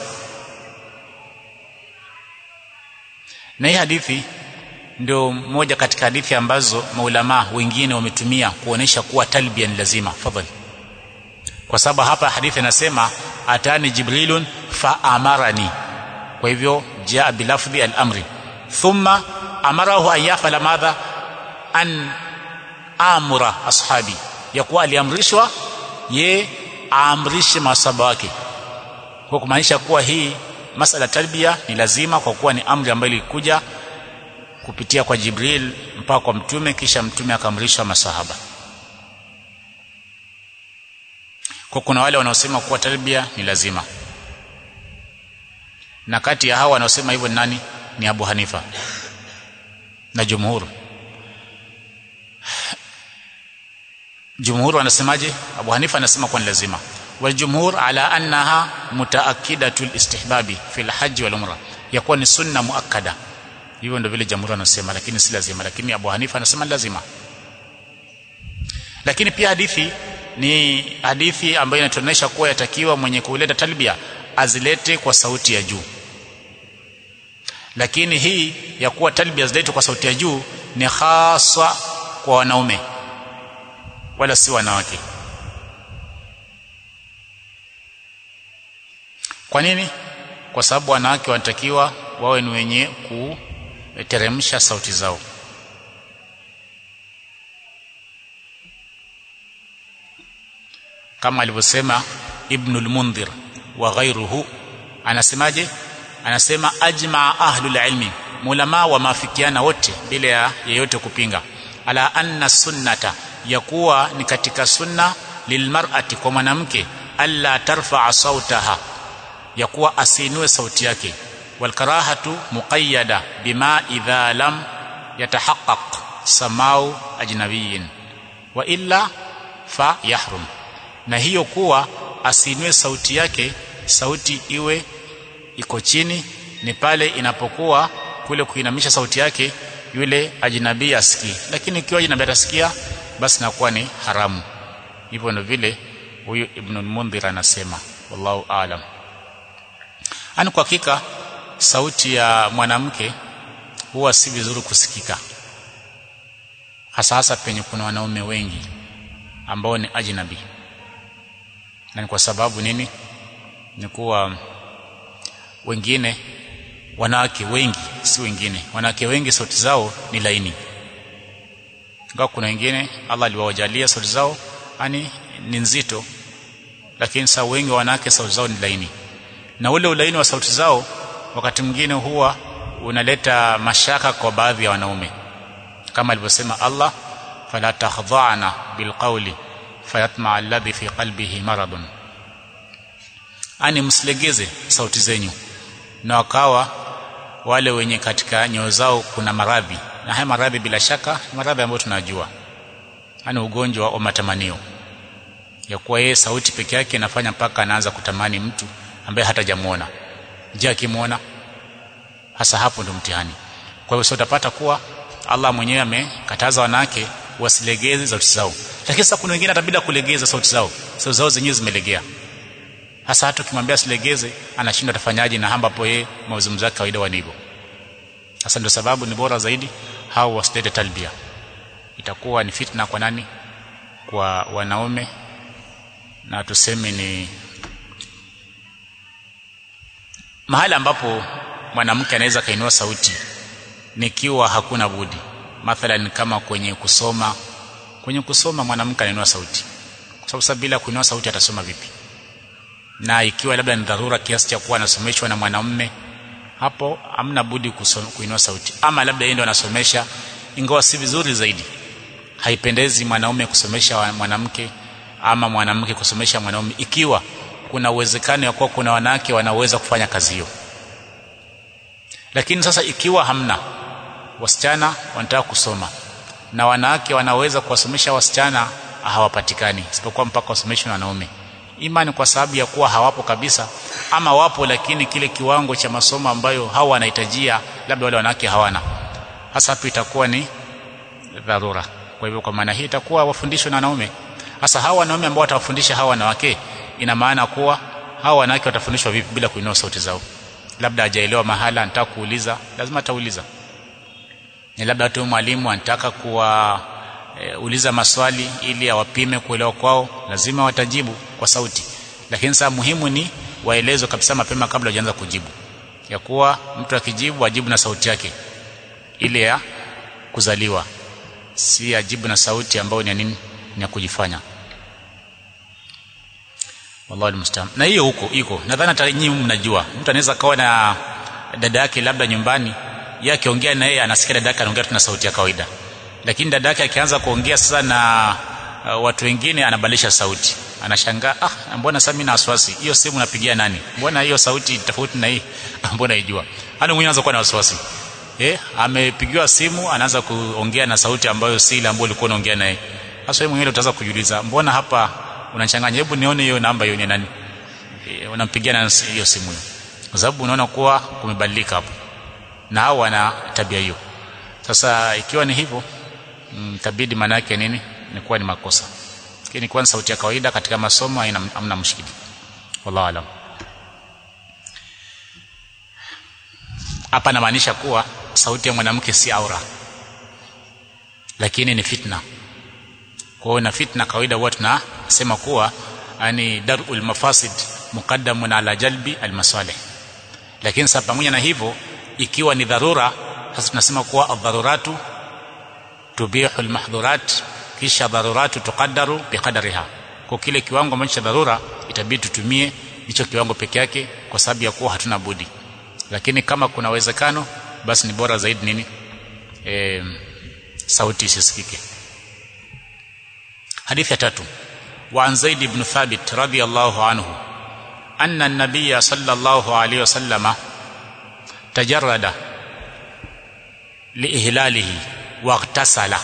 na hii hadithi ndio moja katika hadithi ambazo maulama wengine wametumia kuonesha kuwa talbia ni lazima. Fadhali, kwa sababu hapa hadithi inasema atani Jibrilun fa amarani, kwa hivyo jaa bilafdhi al-amri, thumma amarahu an yafala madha an amura ashabi, ya kuwa aliamrishwa ye aamrishe masahaba wake, kwa kumaanisha kuwa hii masala talbia ni lazima, kwa kuwa ni amri ambayo ilikuja kupitia kwa Jibril mpaka kwa mtume, kisha mtume akaamrisha masahaba. Kwa kuna wale wanaosema kuwa talbia ni lazima, na kati ya hawa wanaosema hivyo nani? Ni Abu Hanifa na jumhur. Jumhur wanasemaje? Abu Hanifa anasema kwa ni lazima, wal jumhur ala annaha mutaakidatul istihbabi fil hajj wal umra, yakuwa ni sunna muakkada. Hivyo ndio vile jumhur wanasema, lakini si lazima. Lakini Abu Hanifa anasema lazima. Lakini pia hadithi ni hadithi ambayo inatuonyesha kuwa yatakiwa mwenye kuleta talbia azilete kwa sauti ya juu. Lakini hii ya kuwa talbia ziletwe kwa sauti ya juu ni hasa kwa wanaume, wala si wanawake. Kwa nini? Kwa sababu wanawake wanatakiwa wawe ni wenye kuteremsha sauti zao. Kama alivyosema Ibnul Mundhir wa ghayruhu, anasemaje? Anasema ajma ahlul ilmi, mulama wa mafikiana wote bila ya yeyote kupinga, ala anna sunnata, yakuwa ni katika sunna, lilmar'ati, kwa mwanamke, alla tarfa'a sautaha, yakuwa asinue sauti yake, wal karahatu muqayyada bima idha lam yatahaqqaq samau ajnabiyyin wa illa fa yahrum. Na hiyo kuwa asinue sauti yake, sauti iwe iko chini, ni pale inapokuwa kule kuinamisha sauti yake yule ajnabi asikii. Lakini ikiwa ajnabi atasikia, basi nakuwa ni haramu. Hivyo ndio vile huyu Ibn al-Mundhir anasema, wallahu aalam. Ani kwa hakika sauti ya mwanamke huwa si vizuri kusikika, hasa hasa penye kuna wanaume wengi ambao ni ajnabi. Na kwa sababu nini? Ni kuwa wengine, wanawake wengi, si wengine, wanawake wengi sauti zao ni laini. Ingawa kuna wengine Allah aliwajalia sauti zao ani ni nzito, lakini saa wengi wanawake sauti zao ni laini. Na ule ulaini wa sauti zao wakati mwingine huwa unaleta mashaka kwa baadhi ya wanaume, kama alivyosema Allah, fala takhdha'na bilqawli fayatma alladhi fi qalbihi maradun, ani msilegeze sauti zenyu na wakawa wale wenye katika nyoyo zao kuna maradhi. Na haya maradhi bila shaka maradhi ambayo tunajua, ani ugonjwa wa matamanio, ya kuwa yeye sauti peke yake inafanya mpaka anaanza kutamani mtu ambaye hatajamuona. Je, akimuona? Hasa hapo ndo mtihani. Kwa hiyo utapata kuwa Allah mwenyewe amekataza wanawake wasilegeze sauti zao. Lakini sasa kuna wengine hata bila kulegeza sauti zao, sauti zao zenyewe zimelegea. Hasa hata ukimwambia silegeze anashindwa atafanyaje, na ambapo yeye mazungumzo yake kawaida wa hivyo. Sasa ndio sababu ni bora zaidi hao wasilete talbia. Itakuwa ni fitna kwa nani? Kwa wanaume na tuseme ni mahali ambapo mwanamke anaweza kainua sauti nikiwa hakuna budi. Mathalan kama kwenye kusoma, kwenye kusoma mwanamke anainua sauti, kwa sababu bila kuinua sauti atasoma vipi? Na ikiwa labda ni dharura kiasi cha kuwa anasomeshwa na mwanamume, hapo hamna budi kuinua sauti. Ama labda yeye ndo anasomesha, ingawa si vizuri zaidi, haipendezi mwanaume kusomesha mwanamke ama mwanamke kusomesha mwanaume, ikiwa kuna uwezekano ya kuwa kuna wanawake wanaweza kufanya kazi hiyo. Lakini sasa ikiwa hamna, wasichana wanataka kusoma na wanawake wanaweza kuwasomesha wasichana, hawapatikani, isipokuwa mpaka wasomeshwe na wanaume. Imani kwa sababu ya kuwa hawapo kabisa, ama wapo lakini kile kiwango cha masomo ambayo hawa wanahitajia labda wale wanawake hawana, hasa hapo itakuwa ni dharura. Kwa hivyo kwa maana hii itakuwa wafundishwe na wanaume. Hasa hawa wanaume ambao watawafundisha hawa wanawake, ina maana kuwa hawa wanawake watafundishwa vipi bila kuinua sauti zao? Labda hajaelewa mahala, anataka kuuliza, lazima atauliza. Ni labda tu mwalimu anataka kuwa e, uliza maswali ili awapime kuelewa kwao, lazima watajibu kwa sauti. Lakini sasa muhimu ni waelezo kabisa mapema kabla hujaanza kujibu, ya kuwa mtu akijibu ajibu na sauti yake ile ya kuzaliwa, si ajibu na sauti ambayo ni nini, ni kujifanya. Wallahu almustaan. Na hiyo huko iko, nadhani hata nyinyi mnajua, mtu anaweza kawa na dada yake labda nyumbani, yeye akiongea na yeye anasikia dada yake anaongea tuna sauti ya kawaida, lakini dada yake akianza kuongea sasa na uh, watu wengine anabadilisha sauti, anashangaa, ah, mbona sasa mimi na wasiwasi, hiyo simu napigia nani, mbona hiyo sauti tofauti na hii, mbona ijua? Hana mwenyewe anaanza kuwa na wasiwasi, eh, amepigiwa simu anaanza kuongea na sauti ambayo si ile ambayo ulikuwa unaongea naye. Sasa wewe mwenyewe utaanza kujiuliza, mbona hapa unachanganya, hebu nione hiyo namba hiyo ni nani, e, unampigia na hiyo simu hiyo, kwa sababu unaona kuwa kumebadilika hapo, na hao wana tabia hiyo. Sasa ikiwa ni hivyo, mtabidi maana yake nini, ni kuwa ni makosa. Lakini kwa sauti ya kawaida katika masomo hamna mshikili. Wallahu alam. Hapa namaanisha kuwa sauti ya mwanamke si aura, lakini ni fitna. Kwa hiyo na fitna kawaida huwa tunasema kuwa yani darul mafasid muqaddamun ala jalbi almasalih. Lakini sasa pamoja na hivyo, ikiwa ni dharura, sasa tunasema kuwa ad-daruratu tubihu al-mahdhurat, kisha dharuratu tuqaddaru biqadariha. Kwa kile kiwango ambacho cha dharura itabidi tutumie hicho kiwango peke yake, kwa sababu ya kuwa hatuna budi. Lakini kama kuna uwezekano, basi ni bora zaidi nini, e, sauti isisikike. Hadithi ya tatu, wa an Zaid ibn Thabit radiyallahu anhu anna an-nabiy sallallahu alayhi wasallam tajarrada liihlalihi waghtasala,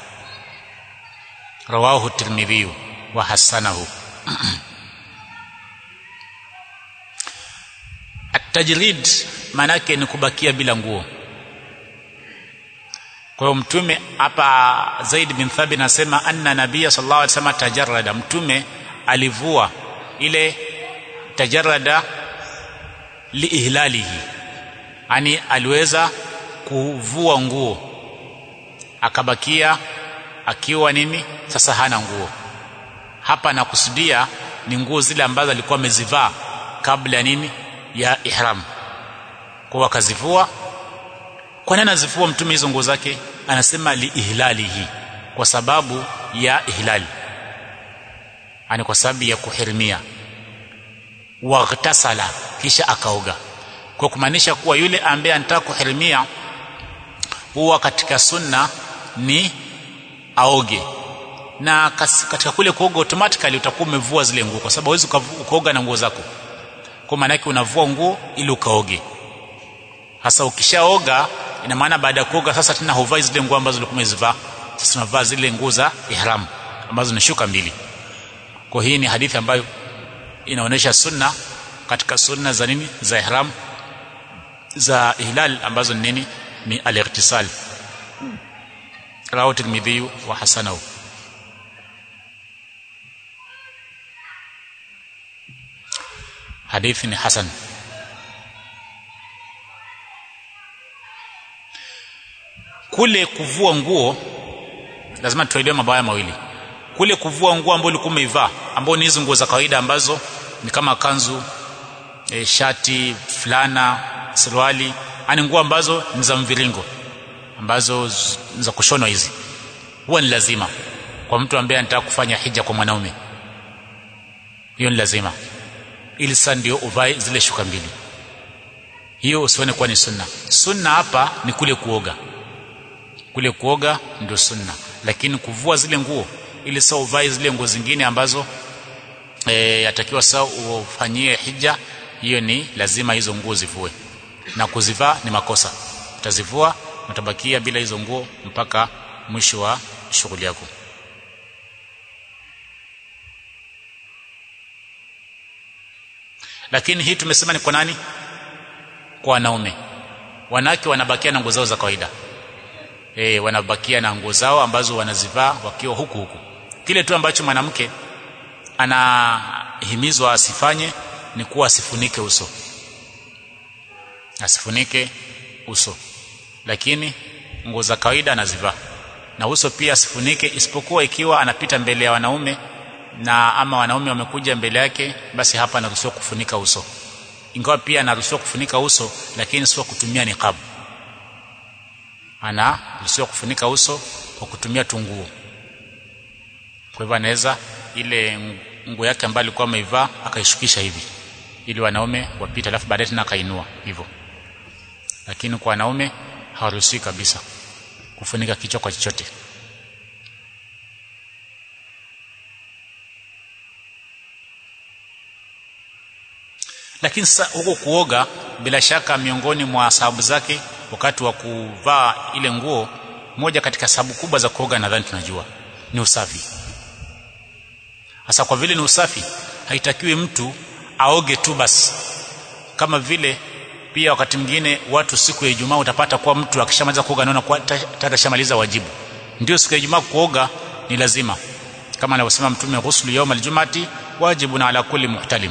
rawahu at-Tirmidhi wa hasanahu. At-tajrid manake ni kubakia bila nguo. Kwa hiyo mtume hapa Zaid bin Thabit anasema anna nabiyya sallallahu alaihi wasallam tajarrada, mtume alivua ile tajarrada liihlalihi, yani aliweza kuvua nguo akabakia akiwa nini, sasa hana nguo. Hapa nakusudia ni nguo zile ambazo alikuwa amezivaa kabla ya nini, ya ihram. Kwa akazivua. Kwa nini anazivua mtume hizo nguo zake? Anasema liihlalihi, kwa sababu ya ihlali, yani kwa sababu ya kuhirimia. Waghtasala, kisha akaoga. Kwa kumaanisha kuwa yule ambaye anataka kuhirimia huwa katika sunna ni aoge, na katika kule kuoga automatically utakuwa umevua zile nguo, kwa sababu huwezi ukaoga na nguo zako. Kwa maana yake unavua nguo ili ukaoge. Hasa ukishaoga, ina maana baada ya kuoga sasa tena huvai zile nguo ambazo ulikuwa umezivaa, sasa unavaa zile nguo za ihram ambazo ni shuka mbili. Kwa hii ni hadithi ambayo inaonyesha sunna katika sunna za nini, za ihram, za ihlal, ambazo ni nini, ni al-ightisal. Rawahu Tirmidhi wa hasanahu. Hadithi ni hasan. Kule kuvua nguo lazima tuelewe mabaya mawili. Kule kuvua nguo ambayo ulikuwa umeivaa, ambayo ni hizo nguo za kawaida ambazo ni kama kanzu, e, shati, fulana, suruali, ani nguo ambazo ni za mviringo, ambazo za kushonwa hizi, huwa ni lazima kwa mtu ambaye anataka kufanya hija kwa mwanaume. Hiyo ni lazima, ili sasa ndio uvae zile shuka mbili. Hiyo usione kuwa ni sunna. Sunna hapa ni kule kuoga, kule kuoga ndio sunna, lakini kuvua zile nguo ili sasa uvae zile nguo zingine ambazo e, yatakiwa sasa ufanyie hija, hiyo ni lazima hizo nguo zivue, na kuzivaa ni makosa. Utazivua utabakia bila hizo nguo mpaka mwisho wa shughuli yako. Lakini hii tumesema ni kwa nani? Kwa wanaume. Wanawake wanabakia na nguo zao za kawaida, eh, wanabakia na nguo zao ambazo wanazivaa wakiwa huku huku. Kile tu ambacho mwanamke anahimizwa asifanye ni kuwa asifunike uso, asifunike uso, lakini nguo za kawaida anazivaa, na uso pia asifunike, isipokuwa ikiwa anapita mbele ya wanaume na ama wanaume wamekuja mbele yake, basi hapa anaruhusiwa kufunika uso. Ingawa pia anaruhusiwa kufunika uso, lakini sio kutumia niqab. Anaruhusiwa kufunika uso kwa kutumia tunguo. Kwa hivyo anaweza ile nguo yake ambayo alikuwa ameivaa akaishukisha hivi ili wanaume wapite, alafu baadaye tena akainua hivyo. Lakini kwa wanaume hawaruhusiwi kabisa kufunika kichwa kwa chochote. Lakini sasa huko kuoga, bila shaka miongoni mwa sababu zake wakati wa kuvaa ile nguo, moja katika sababu kubwa za kuoga nadhani tunajua ni usafi. Hasa kwa vile ni usafi, haitakiwi mtu aoge tu basi. Kama vile pia wakati mwingine watu siku ya Ijumaa utapata kwa mtu akishamaliza kuoga anaona kwa tayari shamaliza wajibu. Ndio siku ya Ijumaa kuoga ni lazima, kama anavyosema Mtume, ghuslu yawm aljum'ati wajibun ala kulli muhtalim.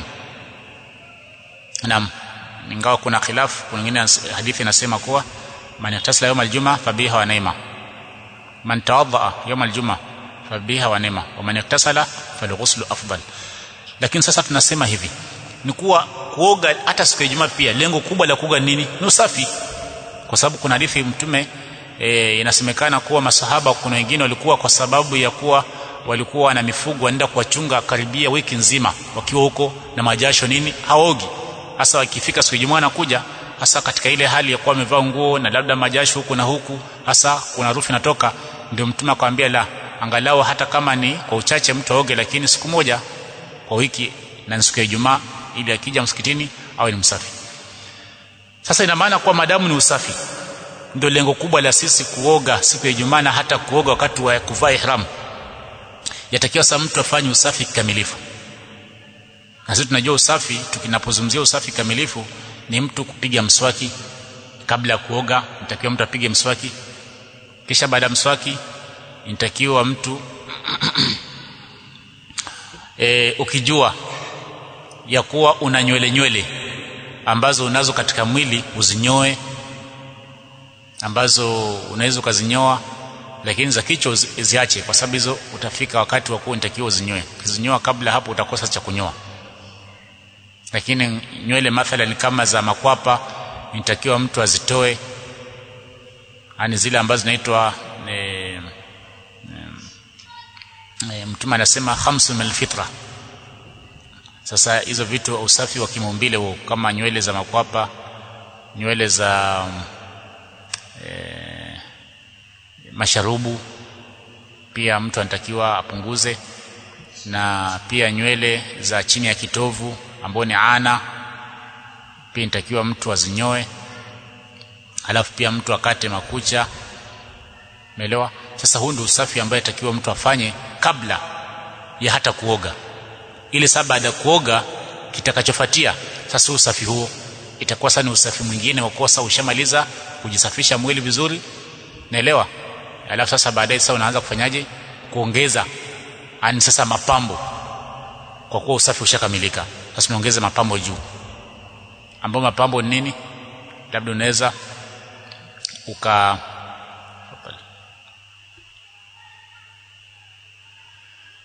Naam, ingawa kuna khilafu, kuna nyingine hadithi inasema kuwa man yatasla yawm aljum'a fabiha wa naima, man tawadda yawm aljum'a fabiha wa naima, wa man yaktasala falghuslu afdal. Lakini sasa tunasema hivi ni kuwa kuoga hata siku ya Ijumaa pia lengo kubwa la kuoga nini? Ni usafi. Kwa sababu kuna hadithi Mtume e, inasemekana kuwa masahaba kuna wengine walikuwa kwa sababu ya kuwa walikuwa na mifugo wanaenda kuwachunga karibia wiki nzima wakiwa huko na majasho nini, haogi. Hasa wakifika siku ya Ijumaa anakuja, hasa katika ile hali ya kuwa amevaa nguo na labda majasho huku na huku, hasa kuna harufu inatoka, ndio Mtume akamwambia la, angalau hata kama ni kwa uchache mtu aoge, lakini siku moja kwa wiki na siku ya Ijumaa, ili akija msikitini awe ni msafi. Sasa ina maana kwa madamu ni usafi, ndio lengo kubwa la sisi kuoga siku ya Ijumaa na hata kuoga wakati wa kuvaa ihram. Yatakiwa sasa mtu afanye usafi kikamilifu. Na sisi tunajua usafi, tukinapozungumzia usafi kamilifu ni mtu kupiga mswaki kabla ya kuoga, inatakiwa mtu apige mswaki. Kisha baada ya mswaki inatakiwa mtu e, ukijua ya kuwa una nywele nywele ambazo unazo katika mwili uzinyoe, ambazo unaweza ukazinyoa, lakini za kichwa ziache, kwa sababu hizo utafika wakati wa kuwa inatakiwa uzinyoe. Ukizinyoa kabla hapo utakosa cha kunyoa. Lakini nywele mathalan kama za makwapa inatakiwa mtu azitoe, ani zile ambazo zinaitwa e, e, Mtume anasema khamsu min alfitra. Sasa hizo vitu usafi wa kimaumbile huo, kama nywele za makwapa, nywele za e, masharubu pia mtu anatakiwa apunguze, na pia nywele za chini ya kitovu ambao ni ana pia inatakiwa mtu azinyoe. Alafu pia mtu akate makucha, umeelewa? Sasa huu ndio usafi ambao inatakiwa mtu afanye kabla ya hata kuoga, ili sababu baada ya kuoga kitakachofuatia sasa usafi huo itakuwa sana usafi mwingine wa kosa, ushamaliza kujisafisha mwili vizuri, naelewa. Alafu sasa baadaye sasa unaanza kufanyaje? Kuongeza ani sasa mapambo, kwa kuwa usafi ushakamilika. Sasa unaongeza mapambo juu, ambao mapambo ni nini? Labda unaweza uka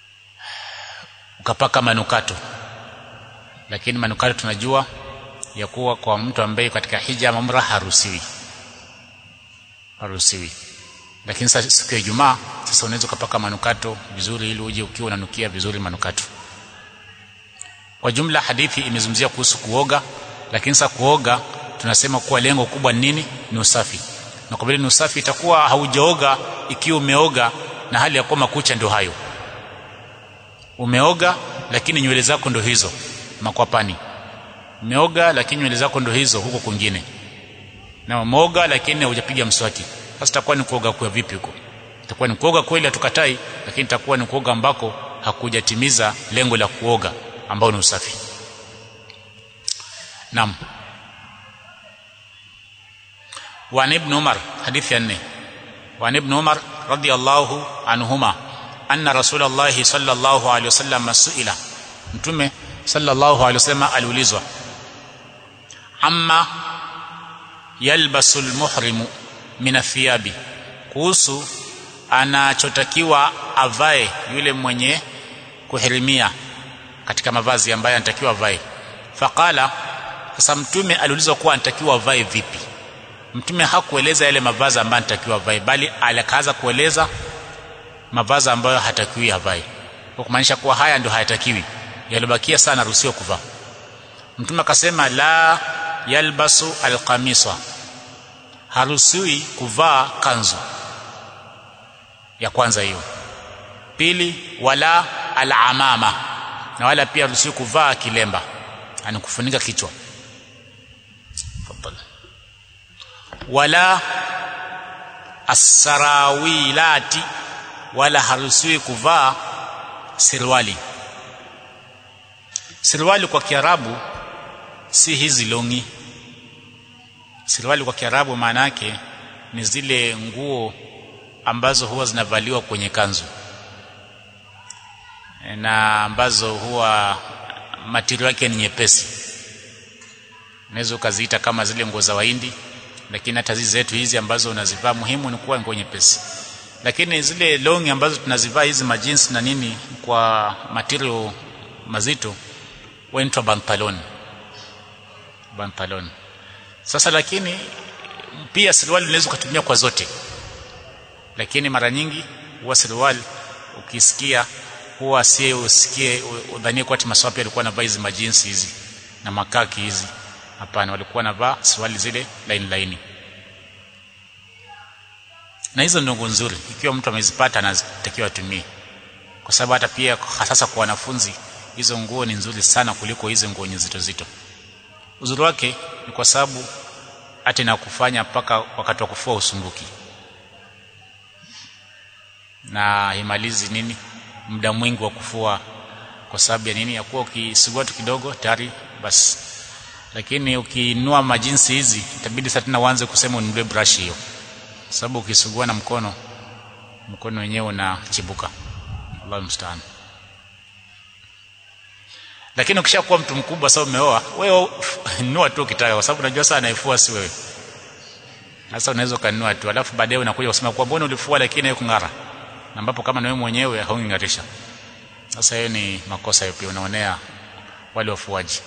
ukapaka manukato, lakini manukato tunajua ya kuwa kwa mtu ambaye katika hija ama umra haruhusiwi, haruhusiwi. Lakini sasa siku ya Ijumaa sasa unaweza kupaka manukato vizuri ili uje ukiwa unanukia vizuri manukato. Kwa jumla hadithi imezungumzia kuhusu kuoga, lakini sasa kuoga tunasema kuwa lengo kubwa nini? Ni usafi. Na kwa vile ni usafi, itakuwa haujaoga ikiwa umeoga na hali ya kuwa makucha ndio hayo. Umeoga lakini nywele zako ndio hizo makwapani. Umeoga lakini nywele zako ndio hizo huko kwingine. Na umeoga lakini hujapiga mswaki. Sasa itakuwa ni kuoga kwa vipi huko? Itakuwa ni kuoga kweli, hatukatai, lakini itakuwa ni kuoga ambako hakujatimiza lengo la kuoga ambao ni usafi. Naam. Wa ibn Umar, hadithi ya nne. Wa ibn Umar radiyallahu anhuma anna Rasulullah sallallahu alaihi wasallam suila, mtume sallallahu alaihi wasallam aliulizwa, amma yalbasul muhrimu min athiyabi, kuhusu anachotakiwa avae yule mwenye kuhirimia katika mavazi ambayo anatakiwa avae. Faqala, sasa mtume aliulizwa kuwa anatakiwa avae vipi. Mtume hakueleza yale mavazi ambayo anatakiwa avae, bali alikaza kueleza mavazi ambayo hatakiwi avae, kwa kumaanisha kuwa haya ndio hayatakiwi, yalibakia sana ruhusiwa kuvaa. Mtume akasema la yalbasu alqamisa, haruhusiwi kuvaa kanzu ya kwanza hiyo. Pili, wala alamama, na wala pia haruhusiwi kuvaa kilemba, yani kufunika kichwa. Tafadhali. Wala as-sarawilati, wala haruhusiwi kuvaa sirwali. Sirwali kwa Kiarabu si hizi longi. Sirwali kwa Kiarabu maana yake ni zile nguo ambazo huwa zinavaliwa kwenye kanzu, na ambazo huwa material yake ni nyepesi. Unaweza ukaziita kama zile nguo za Wahindi, lakini hata hizi zetu hizi ambazo unazivaa muhimu ni kuwa nguo nyepesi. Lakini zile longi ambazo tunazivaa hizi majinsi na nini kwa material mazito huitwa pantalon. Pantalon. Sasa lakini pia suruali unaweza kutumia kwa zote, lakini mara nyingi huwa suruali ukisikia huwa si usikie udhanie kwa ati maswapi alikuwa anavaa hizi majinsi hizi na makaki hizi. Hapana, walikuwa wanavaa suruali zile line line. Na hizo ndio nguo nzuri, ikiwa mtu amezipata anatakiwa atumie, kwa sababu hata pia hasa kwa wanafunzi hizo nguo ni nzuri sana kuliko hizo nguo nzito zito. Uzuri wake ni kwa sababu hata inakufanya paka wakati wa kufua usumbuki, na himalizi nini muda mwingi wa kufua, kwa sababu ya nini? Ya kuwa ukisugua tu kidogo tayari basi. Lakini ukinua majinsi hizi itabidi sasa tena uanze kusema ununue brush hiyo, sababu ukisugua na mkono mkono wenyewe unachibuka. Allahu musta'an. Lakini ukishakuwa mtu mkubwa sasa umeoa, wewe nunua tu ukitaka, kwa sababu unajua sana naifua si wewe. Sasa unaweza kununua tu, alafu baadaye unakuja kusema kwa mbona ulifua lakini haikung'ara, ambapo kama na wewe mwenyewe haung'arisha. Sasa hiyo ni makosa hayo, pia unaonea wale wafuaji.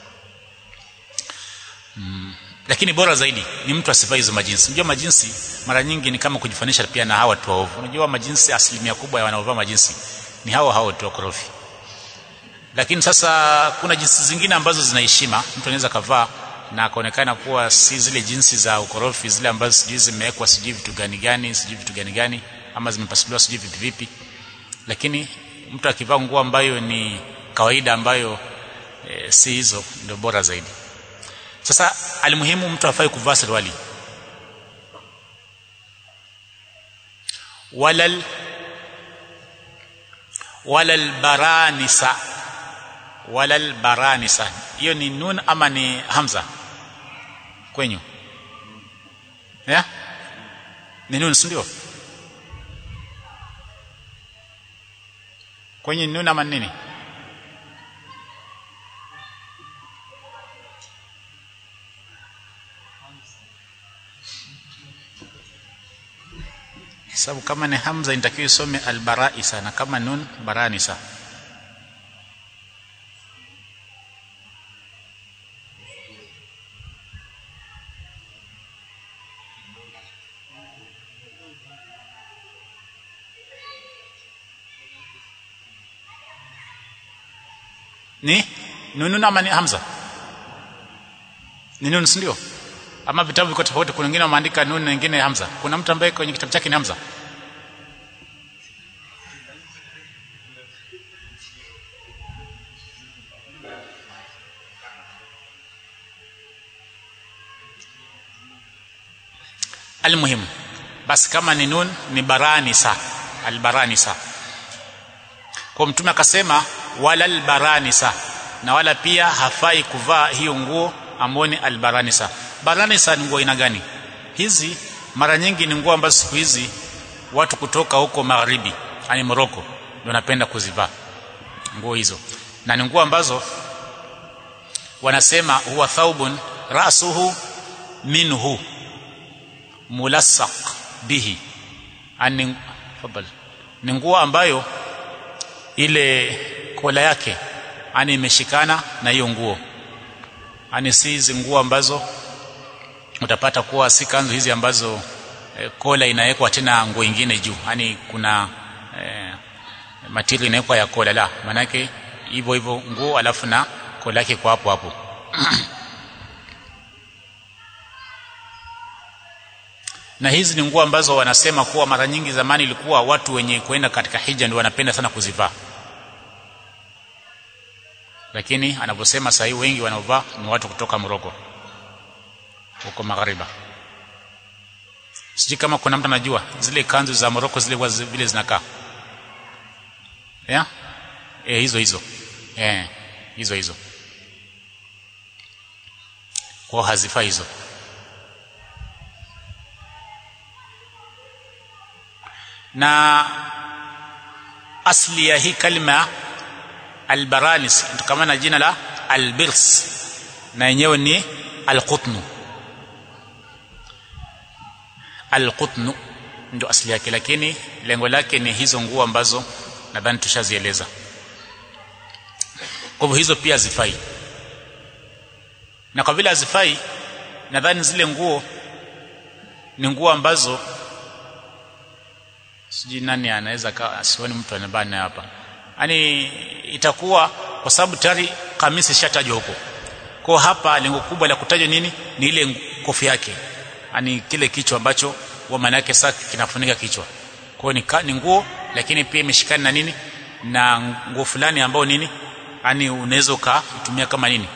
Mm. Lakini bora zaidi ni mtu asivae hizo majinsi. Unajua majinsi mara nyingi ni kama kujifanisha pia na hawa watu waovu. Unajua majinsi asilimia kubwa ya wanaovaa majinsi ni hao hao watu wakorofi. Lakini sasa kuna jinsi zingine ambazo zinaheshima, mtu anaweza kavaa na akaonekana kuwa si zile jinsi za ukorofi, zile ambazo sijui zimewekwa sijui vitu gani gani sijui vitu gani gani ama zimepasuliwa sijui vipi vipi. Lakini mtu akivaa nguo ambayo ni kawaida, ambayo e, si hizo, ndio bora zaidi. Sasa alimuhimu mtu afai kuvaa suruali. Walal walal baranisa, walal baranisa, hiyo ni nun ama ni hamza kwenyu? Yeah? Ni nun, ndio? Kwenye nun ama nini? Sababu kama ni hamza inatakiwa isome albaraisa, na kama nun baranisa. ni nunun ama ni hamza? Ni nun, ndio? Ama vitabu viko tofauti, kuna wengine wameandika nun na wengine hamza. Kuna mtu ambaye kwenye kitabu chake ni hamza? Almuhimu, basi kama ni nun ni baranisa, albaranisa. Kwa Mtume akasema wala albaranisa, na wala pia hafai kuvaa hiyo nguo ambayo ni albaranisa. Baranisa ni nguo ina gani? Hizi mara nyingi ni nguo ambazo siku hizi watu kutoka huko magharibi, yani Morocco, ndio wanapenda kuzivaa nguo hizo, na ni nguo ambazo wanasema huwa thawbun ra'suhu minhu mulassaq bihi, ani fadhali, ni nguo ambayo ile kola yake ani imeshikana na hiyo nguo, ani si hizi nguo ambazo utapata kuwa si kanzu hizi ambazo e, kola inawekwa tena nguo nyingine juu, yani kuna e, material inawekwa ya kola, la maana yake hivyo hivyo nguo alafu na kola yake kwa hapo hapo. Na hizi ni nguo ambazo wanasema kuwa mara nyingi zamani ilikuwa watu wenye kuenda katika hija ndio wanapenda sana kuzivaa, lakini anavyosema sasa hivi wengi wanaovaa ni watu kutoka Morocco huko magharibi. Sijui kama kuna mtu anajua zile kanzu za Morocco zile vile zinakaa, yeah? Eh, hizo hizo eh, hizo hizo kwa hazifaa hizo. Na asli ya hii kalima albaranis kutokana na jina la albirs, na yenyewe ni alqutnu. Alqutnu ndio asli yake, lakini lengo lake ni hizo nguo ambazo nadhani tushazieleza. Kwa hivyo hizo pia zifai, na kwa vile hazifai, nadhani zile nguo ni nguo ambazo siji nani anaweza asioni mtu anabana hapa, yani itakuwa kwa sababu tayari kamisi shatajwa huko. Kwa hapa lengo kubwa la kutajwa nini ni ile kofia yake, yani kile kichwa ambacho wa maana yake sasa kinafunika kichwa. Kwa ni, ni nguo lakini pia imeshikana na nini na nguo fulani ambayo nini yani unaweza kutumia kama nini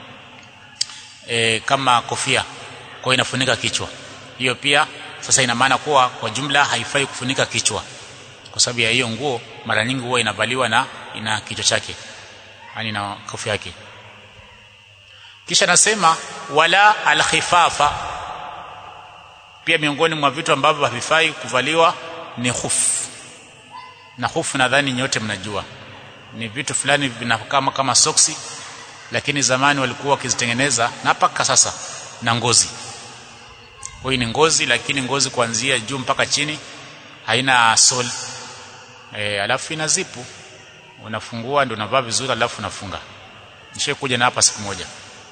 e, kama kofia, kwa inafunika kichwa. Hiyo pia sasa ina maana kuwa kwa jumla haifai kufunika kichwa, kwa sababu ya hiyo nguo mara nyingi huwa inavaliwa na ina kichwa chake, yani na kofia yake. Kisha nasema wala alkhifafa, pia miongoni mwa vitu ambavyo havifai kuvaliwa ni khuf. Na khuf nadhani nyote mnajua ni vitu fulani vinakama kama soksi, lakini zamani walikuwa wakizitengeneza na paka sasa na ngozi. Hii ni ngozi, lakini ngozi kuanzia juu mpaka chini, haina sole. E, alafu ina zipu, unafungua ndio unavaa vizuri, alafu unafunga. Nishakuja na hapa siku moja.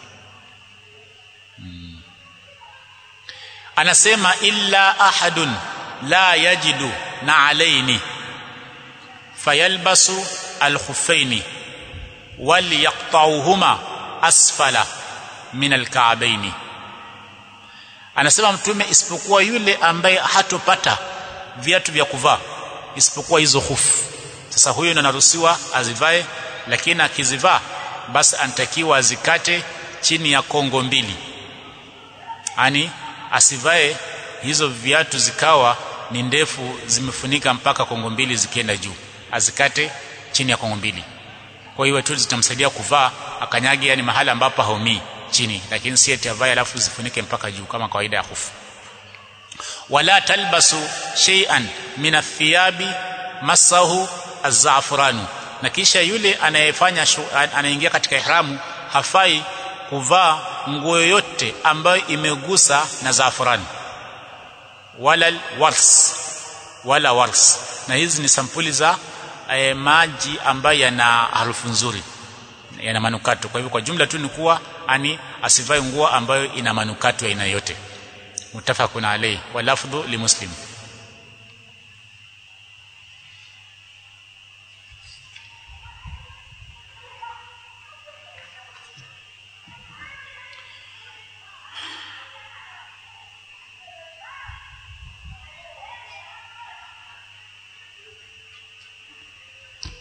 Hmm. Anasema illa ahadun la yajidu na alaini fayalbasu alkhuffaini wal yaqta'uhuma asfala min alka'baini. Anasema Mtume isipokuwa yule ambaye hatopata viatu vya kuvaa isipokuwa hizo khufu. Sasa huyo ndo anaruhusiwa azivae, lakini akizivaa basi anatakiwa azikate chini ya kongo mbili, yani asivae hizo viatu zikawa ni ndefu zimefunika mpaka kongo mbili zikienda juu, azikate chini ya kongo mbili. Kwa hiyo tu zitamsaidia kuvaa akanyage, yani mahali ambapo haumii chini, lakini si eti avae alafu zifunike mpaka juu kama kawaida ya khufu. Wala talbasu shay'an min athiyabi masahu az-za'faranu, na kisha yule anayefanya anaingia katika ihramu hafai kuvaa nguo yoyote ambayo imegusa na za'farani wala wars wala wars. Na hizi ni sampuli za eh, maji ambayo yana harufu nzuri, yana manukato. Kwa hivyo kwa jumla tu ni kuwa ani asivae nguo ambayo ina manukato ya aina yote. Mutafaqun alayhi wa lafdhu li Muslim.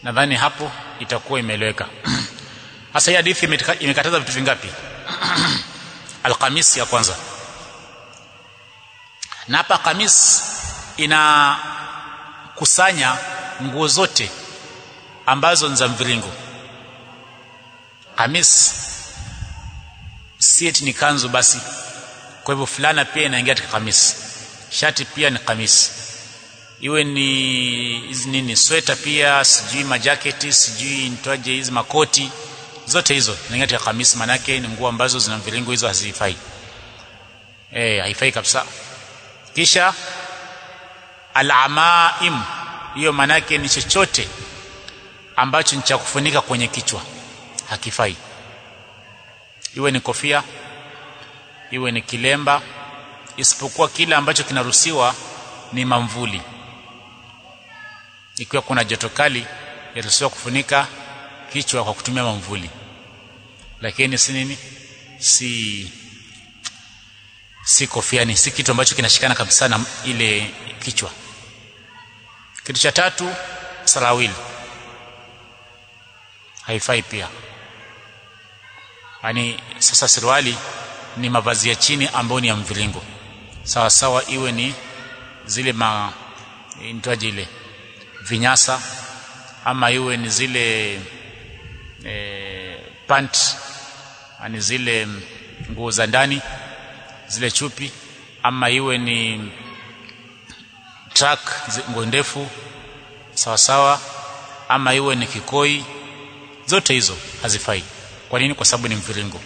Nadhani hapo itakuwa imeeleweka. Hasa hii hadithi imekataza vitu vingapi? Al-qamis ya kwanza. Na hapa qamis ina kusanya nguo zote ambazo ni za mviringo. Qamis si ni kanzu basi. Kwa hivyo fulana pia inaingia katika qamis. Shati pia ni qamis. Iwe ni hizi nini, sweta pia, sijui majaketi, sijui nitoaje hizi makoti, zote hizo inaingia katika qamis. Maana yake ni nguo ambazo zina mviringo, hizo hazifai. Eh, haifai kabisa. Kisha al-amaim, hiyo maana yake ni chochote ambacho ni cha kufunika kwenye kichwa, hakifai. Iwe ni kofia, iwe ni kilemba, isipokuwa kile ambacho kinaruhusiwa ni mamvuli. Ikiwa kuna joto kali, yaruhusiwa kufunika kichwa kwa kutumia mamvuli. Lakini si nini? Si si kofia, ni si kitu ambacho kinashikana kabisa na ile kichwa. Kitu cha tatu, sarawili. Haifai pia. Yaani sasa suruali ni mavazi ya chini ambayo ni ya mviringo. Sawa sawa, iwe ni zile ma intoaje ile vinyasa, ama iwe ni zile e, pant, ani zile nguo za ndani, zile chupi, ama iwe ni track, nguo ndefu, sawa sawa, ama iwe ni kikoi, zote hizo hazifai. Kwa nini? Kwa sababu ni mviringo.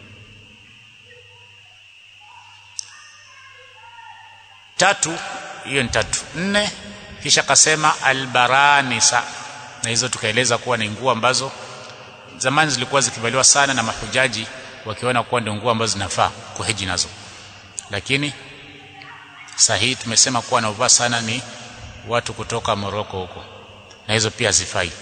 Tatu, hiyo ni tatu. Nne, kisha kasema albaranisa, na hizo tukaeleza kuwa ni nguo ambazo zamani zilikuwa zikivaliwa sana na mahujaji wakiona kuwa ndio nguo ambazo zinafaa kuhiji nazo. Lakini sahihi tumesema kuwa naovaa sana ni watu kutoka Morocco huko, na hizo pia zifai.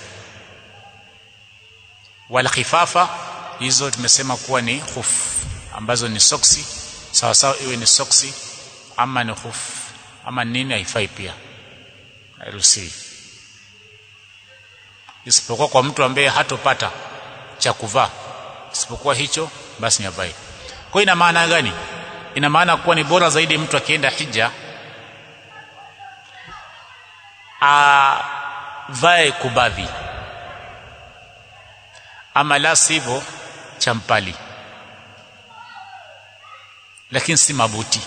Wala khifafa, hizo tumesema kuwa ni khuf ambazo ni soksi, sawa sawa, iwe ni soksi ama ni khuf ama nini, haifai pia, hairuhusiwi. Isipokuwa kwa mtu ambaye hatopata cha kuvaa isipokuwa hicho, basi ni avae. Kwa ina maana gani? Ina maana kuwa ni bora zaidi mtu akienda hija avae kubadhi, ama la sivyo champali, lakini si mabuti.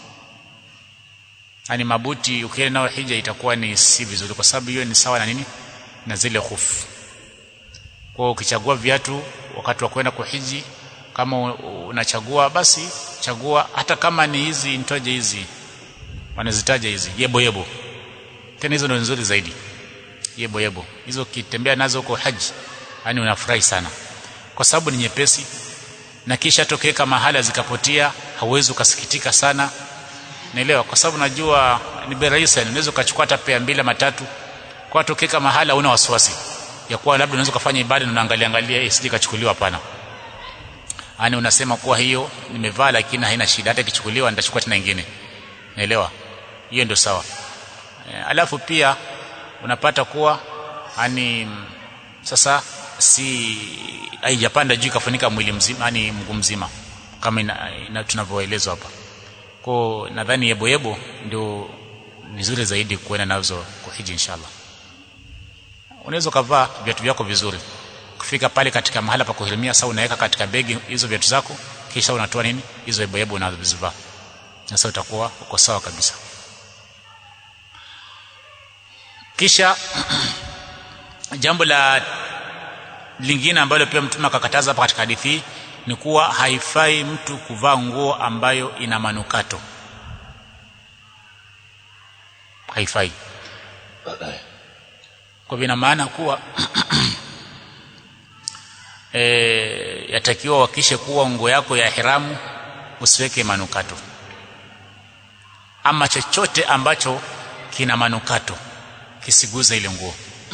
Ani mabuti ukienda nao hija itakuwa ni si vizuri, kwa sababu hiyo ni sawa na nini, na zile khufu. Kwa ukichagua viatu wakati wa kwenda kuhiji, kama unachagua basi chagua hata kama ni hizi nitoje hizi wanazitaja hizi yebo yebo, tena hizo ndio nzuri zaidi. Yebo yebo hizo kitembea nazo kwa haji, yani unafurahi sana kwa sababu ni nyepesi, na kisha tokeka mahala zikapotea hauwezi ukasikitika sana, naelewa, kwa sababu najua ni bei rahisi, unaweza ukachukua hata pea mbili matatu, kwa tokeka mahala una wasiwasi ya kuwa labda unaweza kufanya ibada na unaangalia angalia isije kachukuliwa. Hapana, yani unasema kuwa hiyo nimevaa lakini haina shida, hata ikichukuliwa nitachukua tena nyingine, naelewa, hiyo ndio sawa. E, alafu pia unapata kuwa yani sasa si haijapanda juu kafunika mwili mzima, yani mguu mzima kama ina, ina tunavyoelezwa hapa. Kwa nadhani yebo yebo ndio nzuri zaidi kuenda nazo kwa hiji inshallah. Unaweza kuvaa viatu vyako vizuri, kufika pale katika mahala pa kuhirimia, sasa unaweka katika begi hizo viatu zako, kisha unatoa nini hizo yebo yebo unazozivaa, na sasa utakuwa uko sawa kabisa. Kisha jambo la lingine ambalo pia Mtume akakataza hapa katika hadithi ni kuwa haifai mtu kuvaa nguo ambayo ina manukato, haifai. Kwa vina maana kuwa e, yatakiwa wakishe kuwa nguo yako ya ihramu usiweke manukato, ama chochote ambacho kina manukato kisiguze ile nguo.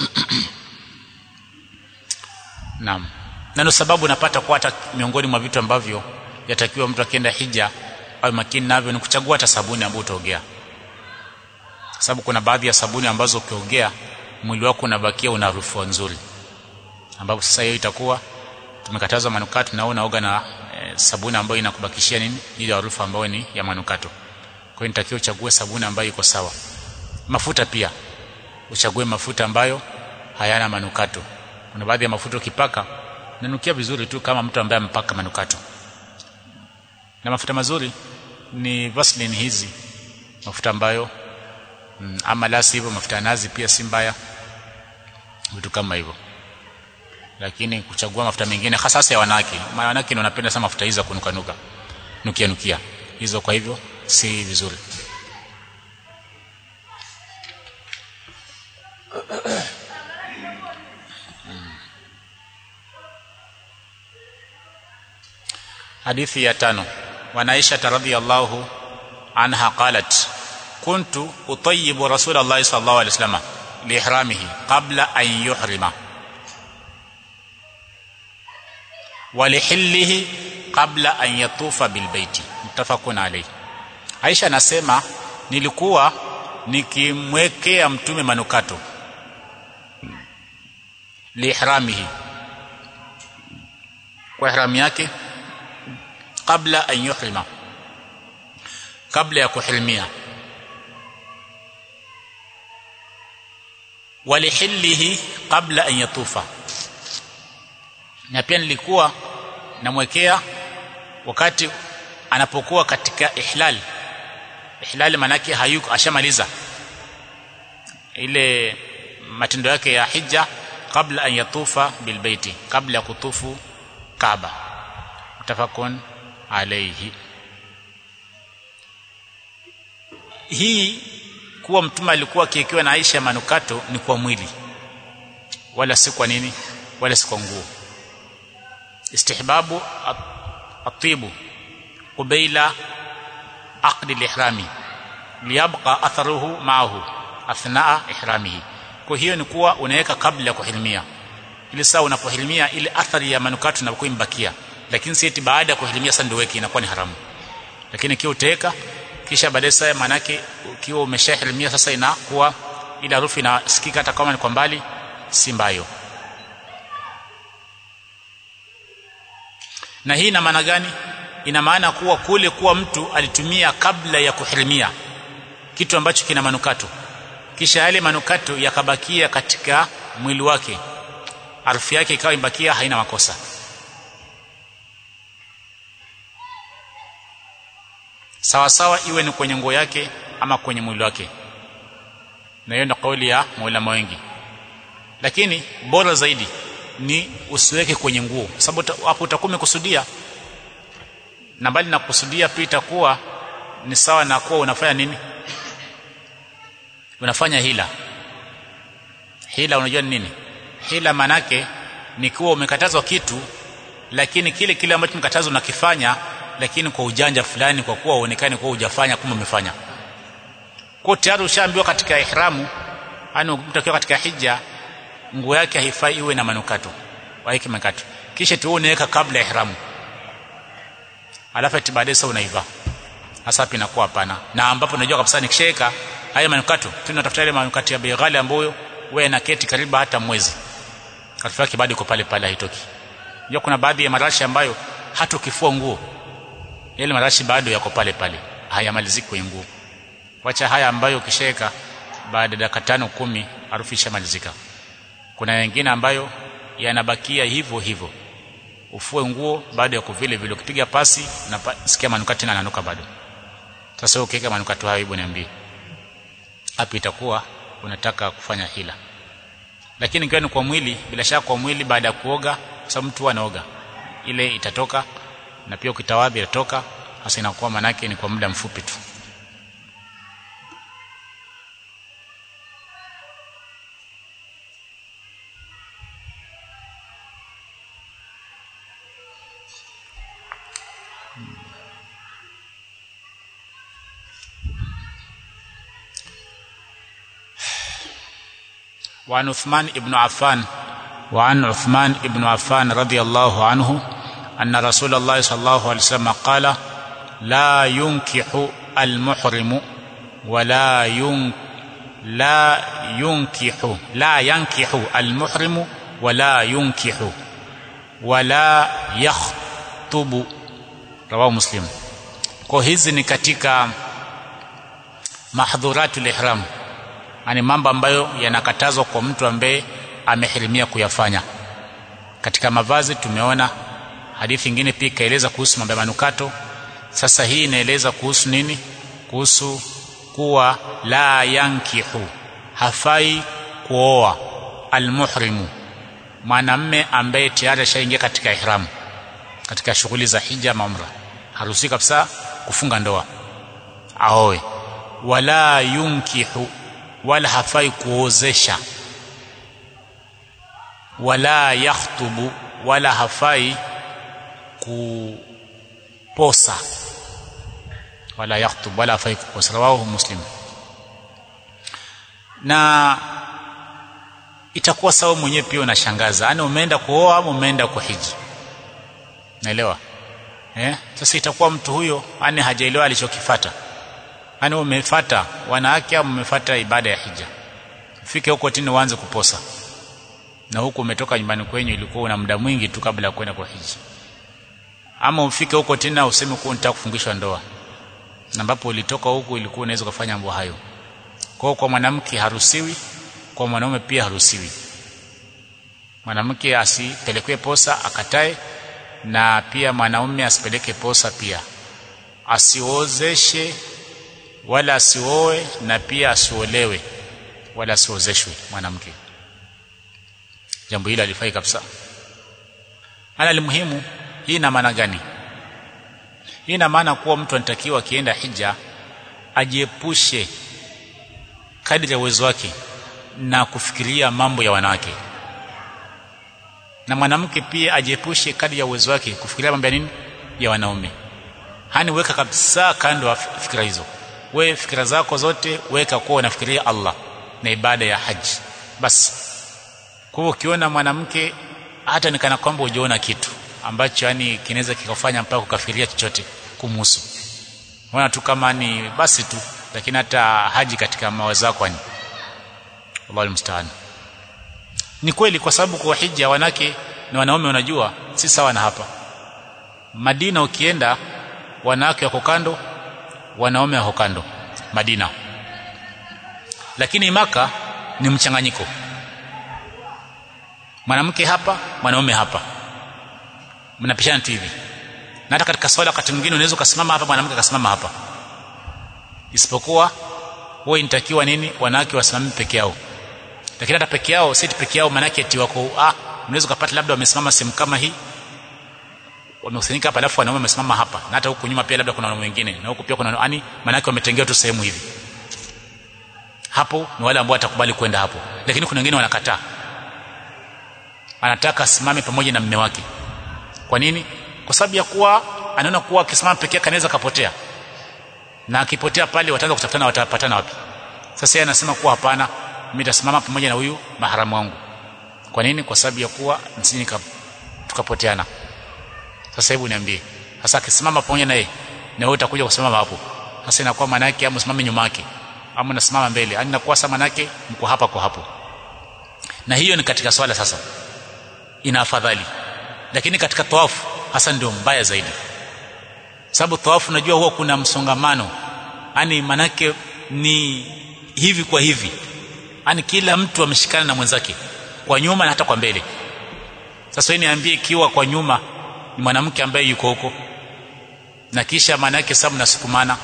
Naam. Na ndio sababu napata kwa hata miongoni mwa vitu ambavyo yatakiwa mtu akienda hija au makini navyo ni kuchagua hata sabuni ambayo utaogea, sababu kuna baadhi ya sabuni ambazo ukiogea mwili wako unabakia una harufu nzuri, ambapo sasa hiyo itakuwa tumekataza manukato na unaoga na e, sabuni ambayo inakubakishia nini ile harufu ambayo ni ya manukato. Kwa hiyo nitakiwa uchague sabuni ambayo iko sawa. Mafuta pia uchague mafuta ambayo hayana manukato. Kuna baadhi ya mafuta ukipaka nanukia vizuri tu kama mtu ambaye amepaka manukato. Na mafuta mazuri ni Vaseline hizi, mafuta ambayo mm, ama la sivyo mafuta nazi pia si mbaya, vitu kama hivyo. Lakini kuchagua mafuta mengine hasa ya wanawake, wanawake ndio wanapenda sana mafuta hizo kunuka nuka nukia nukia hizo, kwa hivyo si vizuri. Hadithi ya tano. Wa Aisha radhiyallahu anha qalat kuntu utayyibu Rasulullah sallallahu alayhi wasallam liihramihi qabla an yuhrima wa lihillihi qabla an yatufa bilbayti, mutafaqun alayhi. Aisha anasema nilikuwa nikimwekea mtume manukato liihramihi, kwa ihram yake, kabla an yuhrima, kabla ya kuhirimia, walihillihi kabla an yatufa, na pia nilikuwa namwekea wakati anapokuwa katika ihlal. Ihlal manake hayuko ashamaliza ile matendo yake ya hija, kabla an yatufa bilbaiti, kabla ya kutufu Kaaba, mutafaqun alayhi. Hii kuwa mtume alikuwa akiwekewa na Aisha manukato ni kwa mwili, wala si kwa nini, wala si kwa nguo. Istihbabu at-tibu qabla aqd al-ihrami liyabqa atharuhu ma'ahu athnaa ihramihi. Kwa hiyo ni kuwa unaweka kabla ya kuhirimia, ili saa unapohirimia ile athari ya manukato inakuwa imbakia, lakini si eti baada ya kuhirimia sasa ndio weki, inakuwa ni haramu. Lakini kiwa utaweka kisha baadaye sasa, manake ukiwa umeshahirimia sasa inakuwa ile harufu inasikika hata kama ni kwa mbali, si mbaya. Na hii ina maana gani? Ina maana kuwa kule kuwa mtu alitumia kabla ya kuhirimia kitu ambacho kina manukato, kisha yale manukato yakabakia katika mwili wake, harufu yake ikawa imbakia, haina makosa. Sawa sawa iwe ni kwenye nguo yake ama kwenye mwili wake, na hiyo ndio kauli ya maulama wengi. Lakini bora zaidi ni usiweke kwenye nguo, sababu hapo utakuwa umekusudia, na bali na kusudia pia itakuwa ni sawa na kuwa unafanya nini, unafanya hila. Hila unajua ni nini? Hila manake ni kuwa umekatazwa kitu, lakini kile kile ambacho umekatazwa unakifanya, lakini kwa ujanja fulani, kwa kuwa uonekane kuwa hujafanya kumbe umefanya. Kwa tayari ushaambiwa katika ihramu, yani mtakiwa katika hija nguo yake haifai iwe na manukato, waeke manukato, kisha tu unaweka kabla ya ihramu, alafu eti baadaye sasa unaiva. Hasa hapa inakuwa hapana, na ambapo unajua kabisa nikisheka haya manukato, tunatafuta ile manukato ya bei ghali ambayo wewe na keti karibu hata mwezi, harufu yake bado iko pale pale, haitoki. Unajua kuna baadhi ya marashi ambayo hata ukifua nguo ile marashi bado yako pale pale, hayamaliziki kwenye nguo. Wacha haya ambayo ukisheka baada ya dakika tano kumi harufu ishamalizika. Kuna wengine ambayo yanabakia hivyo hivyo, ufue nguo bado yako vile vile, ukipiga pasi na sikia manukato tena yananuka bado. Sasa ukiweka manukato hayo, hebu niambie hapo itakuwa unataka kufanya hila. Lakini ikiwa ni kwa mwili, bila shaka kwa mwili baada ya kuoga, sababu mtu anaoga, ile itatoka, na pia ukitawadhi itatoka, hasa inakuwa manake ni kwa muda mfupi tu. وعن عثمان ابن عفان وعن عثمان ابن عفان رضي الله عنه أن رسول الله صلى الله عليه وسلم قال لا ينكح المحرم ولا la yunkihu la yankihu almuhrimu wala yunkihu wala yakhtubu, rawahu Muslim. Kwa hizi ni katika mahdhuratul ihram, yani mambo ambayo yanakatazwa kwa mtu ambaye amehirimia kuyafanya. Katika mavazi tumeona hadithi nyingine pia kaeleza kuhusu mambo ya manukato. Sasa hii inaeleza kuhusu nini? Kuhusu kuwa la yankihu, hafai kuoa almuhrimu, mwanamume ambaye tayari ashaingia katika ihram, katika shughuli za hija na umra, haruhusi kabisa kufunga ndoa aoe. Wala yunkihu, wala hafai kuozesha. Wala yakhtubu, wala hafai kuposa. Wala yakhtubu, wala hafai kuposa, rawahu Muslim. Na itakuwa sawa mwenyewe pia unashangaza, yani umeenda kuoa au umeenda kuhiji, naelewa eh? Sasa itakuwa mtu huyo yani hajaelewa alichokifuata, yani umefuata wanawake au umefuata ibada ya hija. Fike huko tena uanze kuposa, na huko umetoka nyumbani kwenyu ilikuwa una muda mwingi tu kabla ya kwenda kwa hija. Ama ufike huko tena useme kuwa unataka kufungishwa ndoa, na ambapo ulitoka huko ilikuwa unaweza kufanya mambo hayo. Kwa kwa mwanamke haruhusiwi, kwa mwanaume pia haruhusiwi. Mwanamke asipelekwe posa akatae, na pia mwanaume asipeleke posa pia. Asiozeshe wala asioe, na pia asiolewe wala asiozeshwe mwanamke. Jambo hili halifai kabisa. Ana limuhimu, hii ina maana gani? Hii ina maana kuwa mtu anatakiwa akienda hija ajiepushe kadri ya uwezo wake na kufikiria mambo ya wanawake, na mwanamke pia ajiepushe kadri ya uwezo wake kufikiria mambo ya nini, ya wanaume. Hani weka kabisa kando ya fikira hizo. Wewe fikira zako zote weka kwa unafikiria Allah na ibada ya haji basi. Kwa hiyo ukiona mwanamke hata nikana kwamba ujiona kitu ambacho yani kinaweza kikafanya mpaka kukafiria chochote kumhusu, unaona tu kama ni basi tu, lakini hata haji katika mawazo yako ni Allahu musta'an. Ni kweli, kwa sababu kwa hija wanawake na wanaume wanajua si sawa na hapa Madina. Ukienda wanawake wako kando, wanaume wako kando Madina, lakini Maka ni mchanganyiko, mwanamke hapa, mwanaume hapa, mnapishana tu hivi. Na hata katika swala wakati mwingine unaweza kusimama hapa, mwanamke akasimama hapa, isipokuwa wewe inatakiwa nini, wanawake wasimame peke yao. Lakini hata peke yao, si peke yao, maana yake eti wako ah, unaweza kupata labda wamesimama sehemu kama hii, wamekusanyika hapa, alafu wanaume wamesimama hapa, na hata huko nyuma pia labda kuna wanaume wengine, na huko pia kuna yani, maana yake wametengewa tu sehemu hivi. Hapo ni wale ambao watakubali kwenda hapo, lakini kuna wengine wanakataa, anataka asimame pamoja na mume wake. Kwa nini? Kwa sababu ya kuwa anaona kuwa akisimama peke yake anaweza kapotea, na akipotea pale wataanza kutafutana, watapatana wapi? Sasa yeye anasema kuwa hapana, mimi nitasimama pamoja na huyu maharamu wangu. Kwa nini? Kwa sababu ya kuwa msini tukapoteana. Sasa hebu niambie, sasa akisimama pamoja na yeye na wewe utakuja kusimama hapo, sasa inakuwa maana yake ama usimame nyuma yake ama unasimama mbele, yani inakuwa sama maana yake mko hapa kwa hapo. Na hiyo ni katika swala sasa ina afadhali, lakini katika tawafu hasa ndio mbaya zaidi, sababu tawafu unajua huwa kuna msongamano, yani manake ni hivi kwa hivi, yani kila mtu ameshikana na mwenzake kwa nyuma na hata kwa mbele. Sasa wewe niambie, ikiwa kwa nyuma ni mwanamke ambaye yuko huko, na kisha maana yake sababu nasukumana,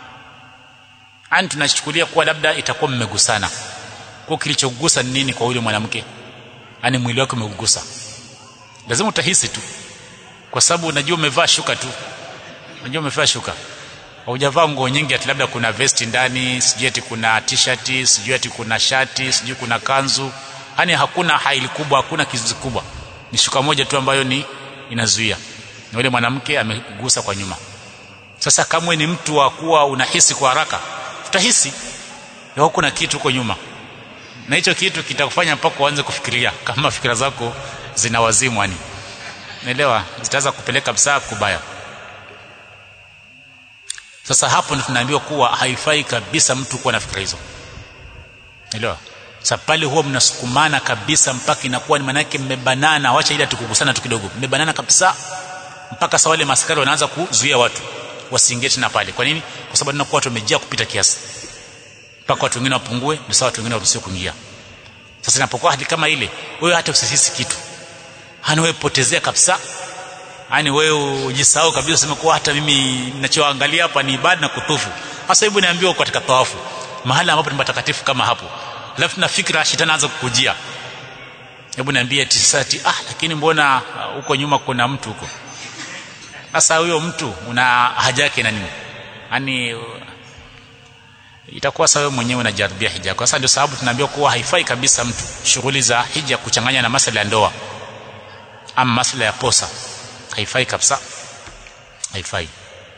yani tunachukulia kuwa labda itakuwa mmegusana. Kwa kilichogusa ni nini kwa yule mwanamke? Yani mwili wake umegusa, lazima utahisi tu, kwa sababu unajua umevaa shuka tu, unajua umevaa shuka, hujavaa nguo nyingi, ati labda kuna vesti ndani, sijui ati kuna t-shirt, sijui ati kuna shati, sijui kuna kanzu. Yani hakuna haili kubwa, hakuna kizuizi kubwa, ni shuka moja tu ambayo ni inazuia, na yule mwanamke amegusa kwa nyuma. Sasa kama ni mtu wa kuwa unahisi kwa haraka, utahisi leo kuna kitu huko nyuma, na hicho kitu kitakufanya mpaka uanze kufikiria kama fikira zako zina wazimu, yani naelewa, zitaanza kupeleka kabisa kubaya. Sasa hapo ndio tunaambiwa kuwa haifai kabisa mtu kuwa na fikra hizo, Elewa. Sasa pale huwa mnasukumana kabisa mpaka inakuwa ni manake mmebanana, wacha ile tukugusana tu kidogo. Mmebanana kabisa mpaka sawa wale maskari wanaanza kuzuia watu wasiingie tena pale. Kwa nini? Kwa sababu tunakuwa watu wamejaa kupita kiasi. Mpaka watu wengine wapungue, ni sawa watu wengine waruhusiwe kuingia. Sasa inapokuwa hadi kama ile, wewe hata usisisi kitu. Hani wewe potezea kabisa. Hani wewe ujisahau kabisa, sema kwa hata mimi ninachoangalia hapa ni ibada na kutufu. Sasa hebu niambiwe kwa katika tawafu, mahali ambapo ni patakatifu kama hapo. Alafu tuna fikra shetani anaanza kukujia. Hebu niambie tisati, ah lakini mbona huko uh, nyuma kuna mtu huko. Sasa huyo mtu una haja yake na nini? Yaani uh, itakuwa sawa mwenyewe unajaribia hija. Kwa sababu ndio sababu tunaambiwa kuwa haifai kabisa mtu shughuli za hija kuchanganya na masuala ya ndoa ama masuala ya posa. Haifai kabisa. Haifai.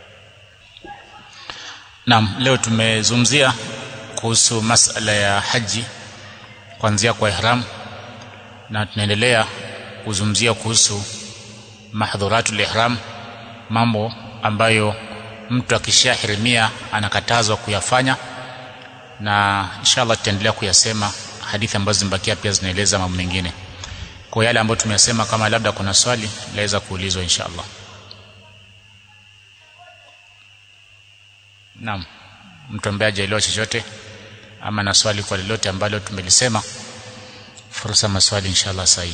Naam, leo tumezungumzia kuhusu masuala ya haji kuanzia kwa ihram, na tunaendelea kuzungumzia kuhusu mahdhuratul ihram, mambo ambayo mtu akishahirimia anakatazwa kuyafanya, na inshallah tutaendelea kuyasema. Hadithi ambazo zimebakia pia zinaeleza mambo mengine. Kwa yale ambayo tumeyasema, kama labda kuna swali laweza kuulizwa inshallah. Naam, mtu ambaye hajaelewa chochote ama na swali kwa lolote ambalo tumelisema, fursa maswali inshallah sahi.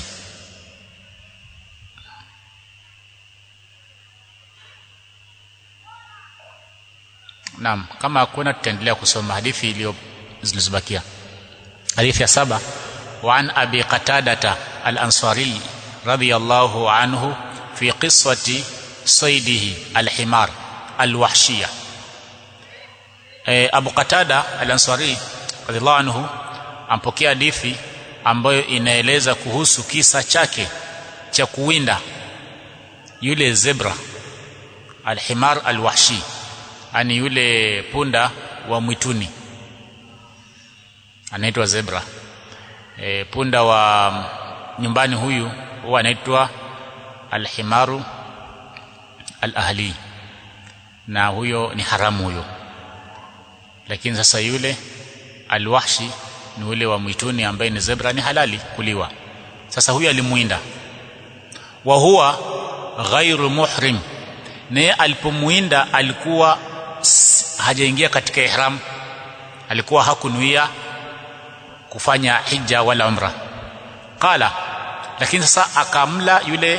Naam, kama hakuna tutaendelea kusoma hadithi iliyo zilizobakia. Hadithi ya saba, wa an abi qatadata al-ansari radiyallahu anhu fi qissati saydihi al-himar al-wahshiyah. E, Abu Qatada al-Ansari radhiallahu anhu ampokea hadithi ambayo inaeleza kuhusu kisa chake cha kuwinda yule zebra al-himar al-wahshi, ani yule punda wa mwituni anaitwa zebra. E, punda wa nyumbani huyu huwa anaitwa al-himaru al-ahli, na huyo ni haramu huyo. Lakini sasa yule al-wahshi ni yule wa mwituni ambaye ni zebra, ni halali kuliwa. Sasa huyu alimuinda, wa huwa ghairu muhrim, naye alipomuinda alikuwa hajaingia katika ihram, alikuwa hakunuia kufanya hija wala umra. Qala, lakini sasa akamla yule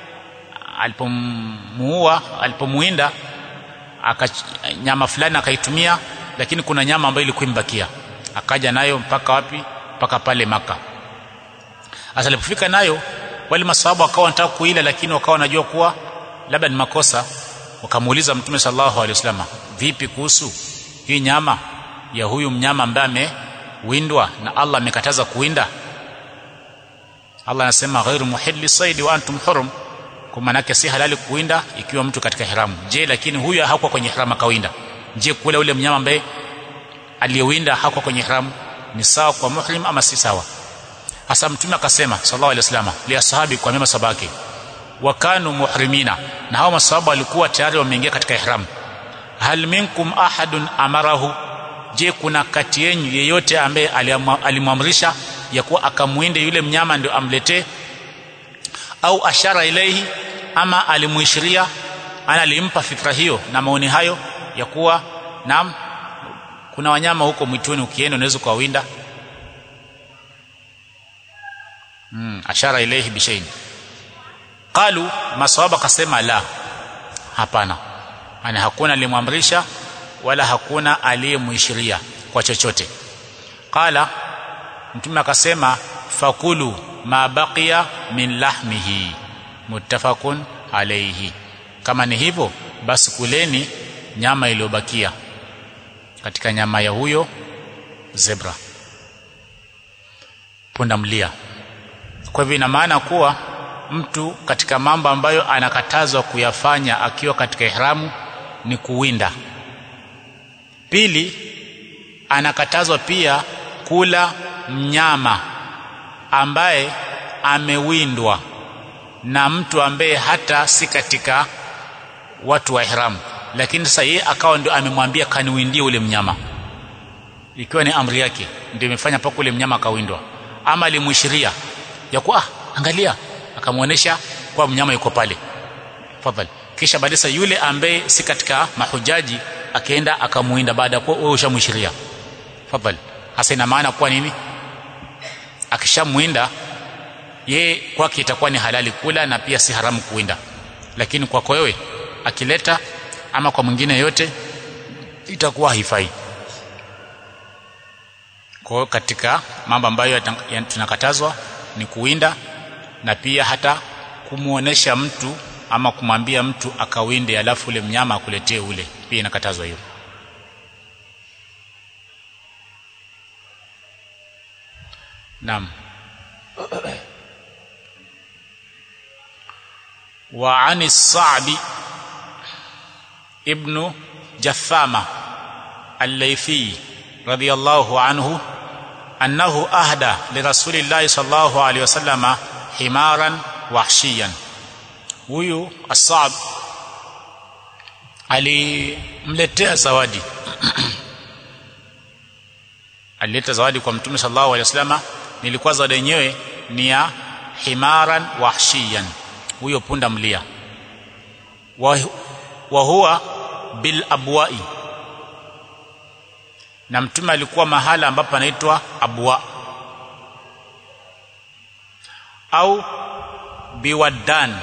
alipomuua, alipomuinda akanyama fulani akaitumia, lakini kuna nyama ambayo ilikuwa imbakia, akaja nayo mpaka wapi? Mpaka pale Maka. Sasa alipofika nayo, wale maswahaba wakawa wanataka kuila, lakini wakawa wanajua kuwa labda ni makosa. Wakamuuliza Mtume sallallahu alaihi wasallam, vipi kuhusu hii nyama ya huyu mnyama ambaye amewindwa na Allah amekataza kuwinda? Allah anasema ghairu muhilli sayd wa antum hurum, kwa maana yake si halali kuwinda ikiwa mtu katika ihramu. Je, lakini huyu hakuwa kwenye ihramu akawinda, je kula ule mnyama ambaye aliyewinda hakuwa kwenye ihramu ni sawa kwa muhrim ama si sawa? Hasa Mtume akasema sallallahu alaihi wasallam li ashabi, kwa mema sabaki, wa kanu muhrimina, na hao masahaba walikuwa tayari wameingia katika ihram. Hal minkum ahadun amarahu, je kuna kati yenu yeyote ambaye alimwamrisha ya kuwa akamwinde yule mnyama ndio amletee? Au ashara ilehi, ama alimuishiria, ana alimpa fikra hiyo na maoni hayo ya kuwa naam, kuna wanyama huko mwituni ukienda unaweza kuwinda. mm, ashara ilehi bishayn. Qalu, maswahaba kasema la, hapana, ana hakuna alimwamrisha wala hakuna aliyemuishiria kwa chochote. Qala, Mtume akasema fakulu ma baqiya min lahmihi muttafaqun alayhi, kama ni hivyo basi kuleni nyama iliyobakia katika nyama ya huyo zebra, punda mlia. Kwa hivyo ina maana kuwa mtu katika mambo ambayo anakatazwa kuyafanya akiwa katika ihramu ni kuwinda. Pili, anakatazwa pia kula mnyama ambaye amewindwa na mtu ambaye hata si katika watu wa ihramu, lakini sasa yeye akawa ndio amemwambia kaniwindie ule mnyama. ikiwa ni amri yake ndio imefanya paka ule mnyama akawindwa, ama alimuishiria ya kuwa ah, angalia, akamuonesha kwa mnyama yuko pale, fadhali, kisha badisa yule ambaye si katika mahujaji akaenda akamuinda baada kwa wewe ushamuishiria, fadhali. Hasa ina maana kwa nini akishamuinda ye kwake itakuwa ni halali kula na pia si haramu kuwinda, lakini kwa wewe akileta ama kwa mwingine yote itakuwa haifai. Kwa katika mambo ambayo tunakatazwa ni kuwinda, na pia hata kumuonesha mtu ama kumwambia mtu akawinde alafu ule mnyama akuletee ule, pia inakatazwa hiyo. Naam. Wa ani Sa'bi ibn Jathama al-Laythi radiyallahu anhu annahu ahda li rasulillahi sallallahu alayhi wasallama himaran wahshiyan. Huyu As-Sa'b alimletea zawadi alileta zawadi kwa Mtume sallallahu alayhi wasallama, nilikuwa zawadi yenyewe ni ya himaran wahshiyan, huyo punda mlia, wa, wa huwa bil abwa'i, na Mtume alikuwa mahala ambapo anaitwa Abwa au Biwaddan,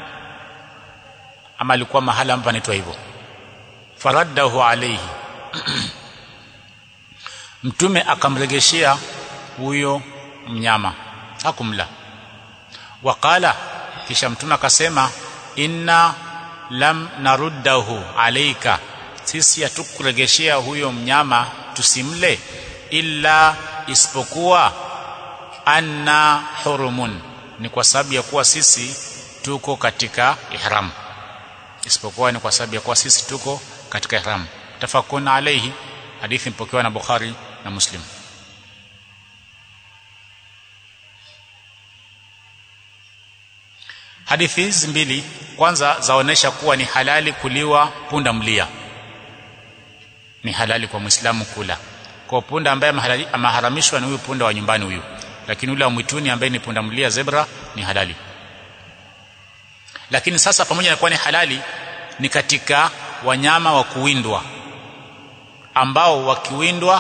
ama alikuwa mahala ambapo anaitwa hivyo. Faraddahu alayhi Mtume akamregeshea huyo mnyama, hakumla. Waqala, kisha Mtume akasema, inna lam naruddahu alayka, sisi hatukuregeshea huyo mnyama tusimle, illa isipokuwa anna hurumun, ni kwa sababu ya kuwa sisi tuko katika ihram, isipokuwa ni kwa sababu ya kuwa sisi tuko katika ihram. Tafakuna alayhi, hadithi mpokewa na Bukhari na Muslim. Hadithi hizi mbili kwanza zaonesha kuwa ni halali kuliwa punda mlia, ni halali kwa Muislamu kula. Kwa punda ambaye maharamishwa ni huyu punda wa nyumbani huyu, lakini ule wa mwituni ambaye ni punda mlia zebra ni halali. Lakini sasa pamoja na kuwa ni halali, ni katika wanyama wa kuwindwa ambao wakiwindwa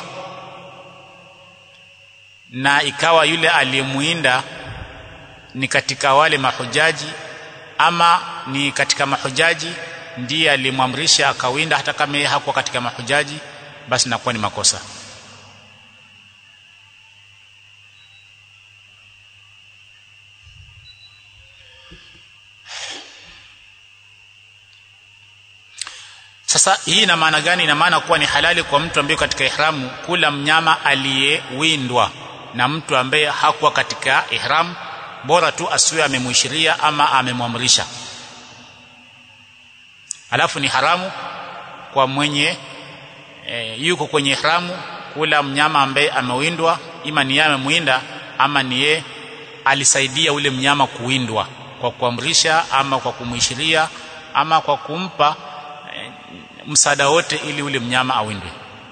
na ikawa yule aliyemuinda ni katika wale mahujaji ama ni katika mahujaji ndiye alimwamrisha akawinda, hata kama yeye hakuwa katika mahujaji, basi inakuwa ni makosa. Sasa hii ina maana gani? Ina maana kuwa ni halali kwa mtu ambaye katika ihramu kula mnyama aliyewindwa na mtu ambaye hakuwa katika ihram, bora tu asiwe amemuishiria ama amemwamrisha. Alafu ni haramu kwa mwenye e, yuko kwenye ihramu kula mnyama ambaye amewindwa, ima ni yeye amemuinda ama ni yeye alisaidia ule mnyama kuwindwa kwa kuamrisha ama kwa kumuishiria ama kwa kumpa e, msaada wote ili ule mnyama awindwe.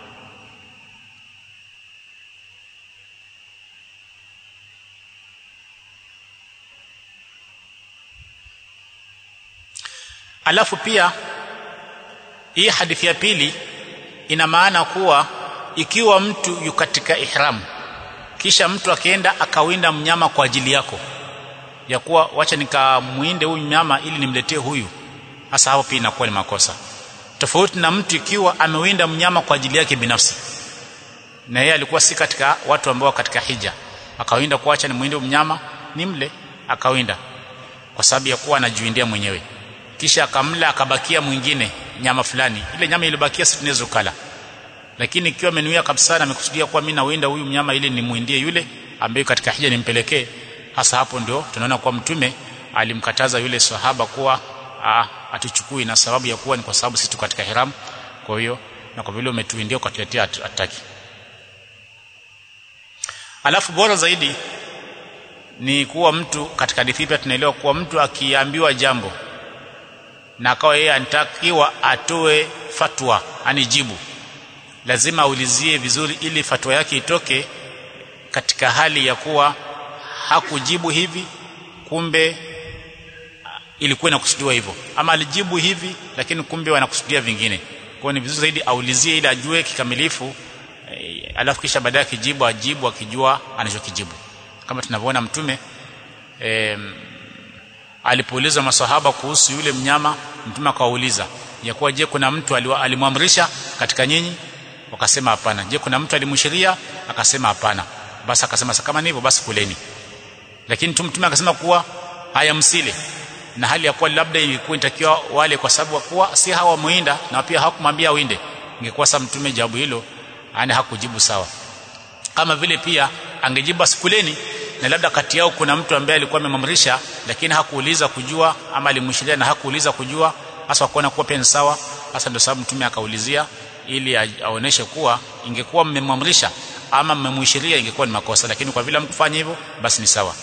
Alafu pia hii hadithi ya pili ina maana kuwa ikiwa mtu yu katika ihram kisha mtu akaenda akawinda mnyama kwa ajili yako, ya kuwa wacha nikamuinde huyu mnyama ili nimletee huyu, hasa hapo pia inakuwa ni makosa. Tofauti na mtu ikiwa amewinda mnyama kwa ajili yake binafsi, na yeye alikuwa si katika watu ambao katika hija, akawinda kwa acha nimuinde mnyama nimle, akawinda kwa sababu ya kuwa anajiwindia mwenyewe, kisha akamla akabakia mwingine nyama fulani, ile nyama iliyobakia si tunaweza kula. Lakini ikiwa amenuia kabisa na amekusudia kuwa mimi nawinda huyu mnyama ili nimuindie yule ambaye katika hija nimpelekee, hasa hapo ndio tunaona kwa Mtume alimkataza yule sahaba kuwa atuchukui, na sababu ya kuwa ni kwa sababu sisi tu katika ihram. Kwa hiyo na kwa vile umetuindia ukatuletea ataki. Alafu bora zaidi ni kuwa mtu katika hadithi pia tunaelewa kuwa mtu akiambiwa jambo na akawa yeye anatakiwa atoe fatwa, anijibu, lazima aulizie vizuri ili fatwa yake itoke katika hali ya kuwa hakujibu hivi kumbe ilikuwa inakusudiwa hivyo, ama alijibu hivi lakini kumbe wanakusudia vingine. Kwa ni vizuri zaidi aulizie ili ajue kikamilifu, e, alafu kisha baadaye kijibu ajibu akijua anachokijibu. Kama tunavyoona mtume e, alipouliza maswahaba kuhusu yule mnyama, mtume akauliza ya kuwa je, kuna mtu alimwamrisha katika nyinyi? Wakasema hapana. Je, kuna mtu alimshiria? Akasema hapana. Basi akasema kama ni hivyo basi kuleni. Lakini mtume akasema kuwa haya msile, na hali ya kuwa labda ilikuwa inatakiwa wale kwa sababu kuwa si hawa muinda na pia hakumwambia winde, ingekuwa sasa mtume jawabu hilo yani hakujibu sawa. Kama vile pia angejibu asikuleni, na labda kati yao kuna mtu ambaye alikuwa amemamrisha lakini hakuuliza kujua, ama alimshiria na hakuuliza kujua, hasa kuona kuwa pia ni sawa. Hasa ndio sababu mtume akaulizia ili aoneshe kuwa ingekuwa mmemamrisha ama mmemshiria ingekuwa ni makosa, lakini kwa vile mkufanya hivyo basi ni sawa.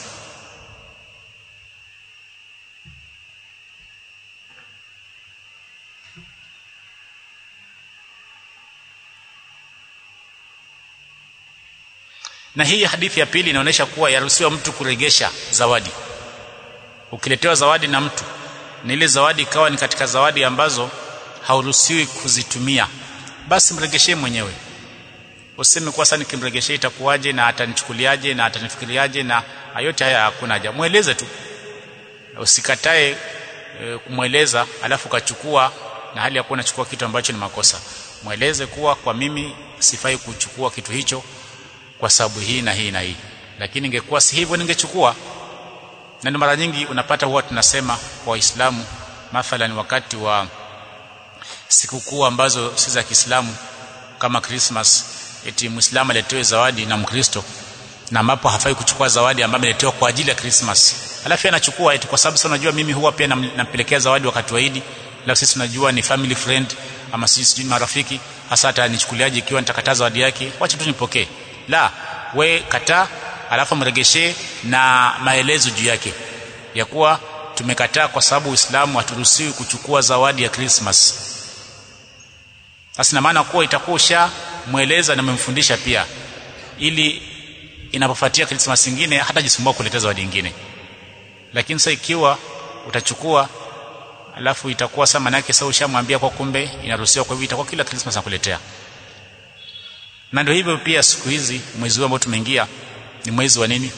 Na hii hadithi ya pili inaonyesha kuwa yaruhusiwa mtu kuregesha zawadi. Ukiletewa zawadi na mtu, na ile zawadi ikawa ni katika zawadi ambazo hauruhusiwi kuzitumia, basi mregeshee mwenyewe. Useme kwa sasa nikimregeshea itakuwaje na atanichukuliaje na atanifikiriaje, na yote haya hakuna haja. Mueleze tu. Usikatae e, kumweleza alafu kachukua na hali ya kuwa unachukua kitu ambacho ni makosa. Mueleze kuwa kwa mimi sifai kuchukua kitu hicho kwa sababu hii na hii na hii, lakini ingekuwa si hivyo ningechukua. Na mara nyingi unapata huwa tunasema kwa Waislamu, mathalan wakati wa sikukuu ambazo si za Kiislamu kama Christmas, eti Muislamu aletewe zawadi na Mkristo, na ambapo hafai kuchukua zawadi ambayo ameletewa kwa ajili ya Christmas. Alafu anachukua eti kwa sababu sasa unajua mimi huwa pia nampelekea zawadi wakati wa Eid, la sisi tunajua ni family friend ama sisi ni marafiki, hasa hata nichukuliaje ikiwa nitakataza zawadi yake, wacha tu nipokee. La, we kataa alafu mregeshe na maelezo juu yake ya kuwa tumekataa kwa sababu Uislamu haturuhusiwi kuchukua zawadi ya Christmas. Sasa na maana kuwa itakuwa usha mueleza na mmemfundisha pia, ili inapofuatia Christmas nyingine hata jisumbua kuleta zawadi nyingine. Lakini sasa ikiwa utachukua alafu itakuwa sasa maana yake sasa ushamwambia kwa kumbe inaruhusiwa, kwa hivyo itakuwa kila Christmas nakuletea. Na ndio hivyo pia siku hizi mwezi huu ambao tumeingia ni mwezi wa nini?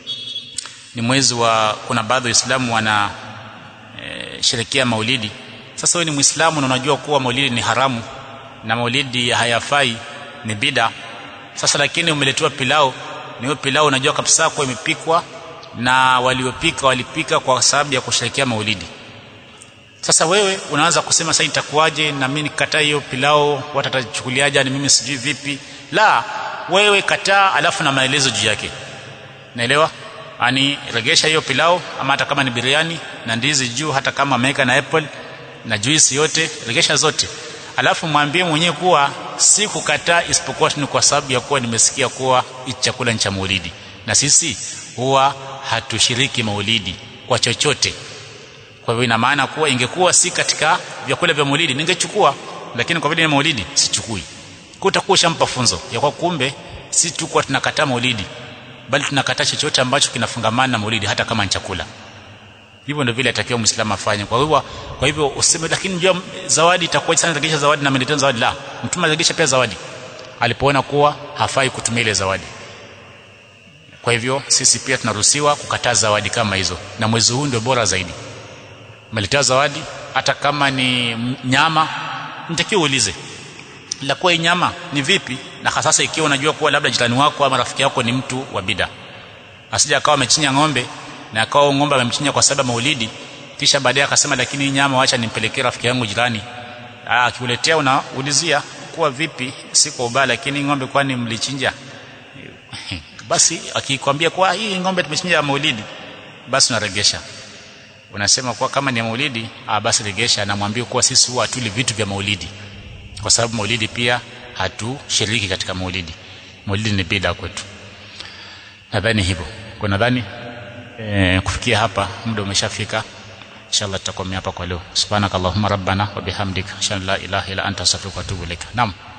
Ni mwezi wa, kuna baadhi wa Waislamu wana e, sherekea Maulidi. Sasa wewe ni Muislamu na unajua kuwa Maulidi ni haramu na Maulidi hayafai, ni bid'a. Sasa lakini umeletewa pilau, ni hiyo pilau unajua kabisa kwa imepikwa na waliopika walipika kwa sababu ya kusherekea Maulidi. Sasa wewe unaanza kusema sasa itakuwaje na mimi nikataa hiyo pilau, watu watachukuliaje na mimi sijui vipi? La, wewe kataa alafu na maelezo juu yake. Naelewa? Ani regesha hiyo pilau, ama hata kama ni biriani na ndizi juu, hata kama ameweka na apple na juice yote, regesha zote. Alafu mwambie mwenyewe kuwa si kukataa isipokuwa ni kwa sababu ya kuwa nimesikia kuwa hichi chakula ni cha Maulidi, na sisi huwa hatushiriki Maulidi kwa chochote. Kwa hivyo ina maana kuwa ingekuwa si katika vyakula vya Maulidi ningechukua, lakini kwa vile ni Maulidi sichukui. Kutakuwa shampa funzo ya kwa kumbe si tu kwa tunakataa Maulidi, bali tunakataa chochote ambacho kinafungamana na Maulidi hata kama ni chakula. Hivyo ndio vile atakiwa Muislamu afanye. Kwa hivyo kwa hivyo useme lakini njoo zawadi itakuwa sana regesha zawadi na mletea zawadi. La, mtume regesha pia zawadi alipoona kuwa hafai kutumia ile zawadi. Kwa hivyo sisi pia tunaruhusiwa kukataa zawadi kama hizo, na mwezi huu ndio bora zaidi. Mletea zawadi hata kama ni nyama, nitakiwa uulize la kwa hii nyama ni vipi, na hasa ikiwa unajua kuwa labda jirani wako ama rafiki yako ni mtu wa bid'a. Asija akawa amechinya ng'ombe na akawa ng'ombe amemchinya kwa sababu Maulidi, kisha baadaye akasema lakini hii nyama acha nimpelekee rafiki yangu jirani. Ah, akikuletea unaulizia kuwa vipi, si kwa ubaya, lakini ng'ombe kwani mlichinja? Basi akikwambia kwa hii ng'ombe tumechinja ya Maulidi, basi unaregesha. Unasema kwa kama ni ya Maulidi, ah basi regesha, na mwambie kuwa sisi huwa hatuli vitu vya Maulidi, kwa sababu Maulidi pia hatushiriki katika Maulidi. Maulidi ni bid'a kwetu. Nadhani hivyo. Kwa nadhani e, kufikia hapa muda umeshafika. Inshallah tutakomea hapa kwa leo. Subhanakallahumma rabbana wa bihamdika, ashhadu an la ilaha illa anta astaghfiruka wa atubu ilaik. Naam.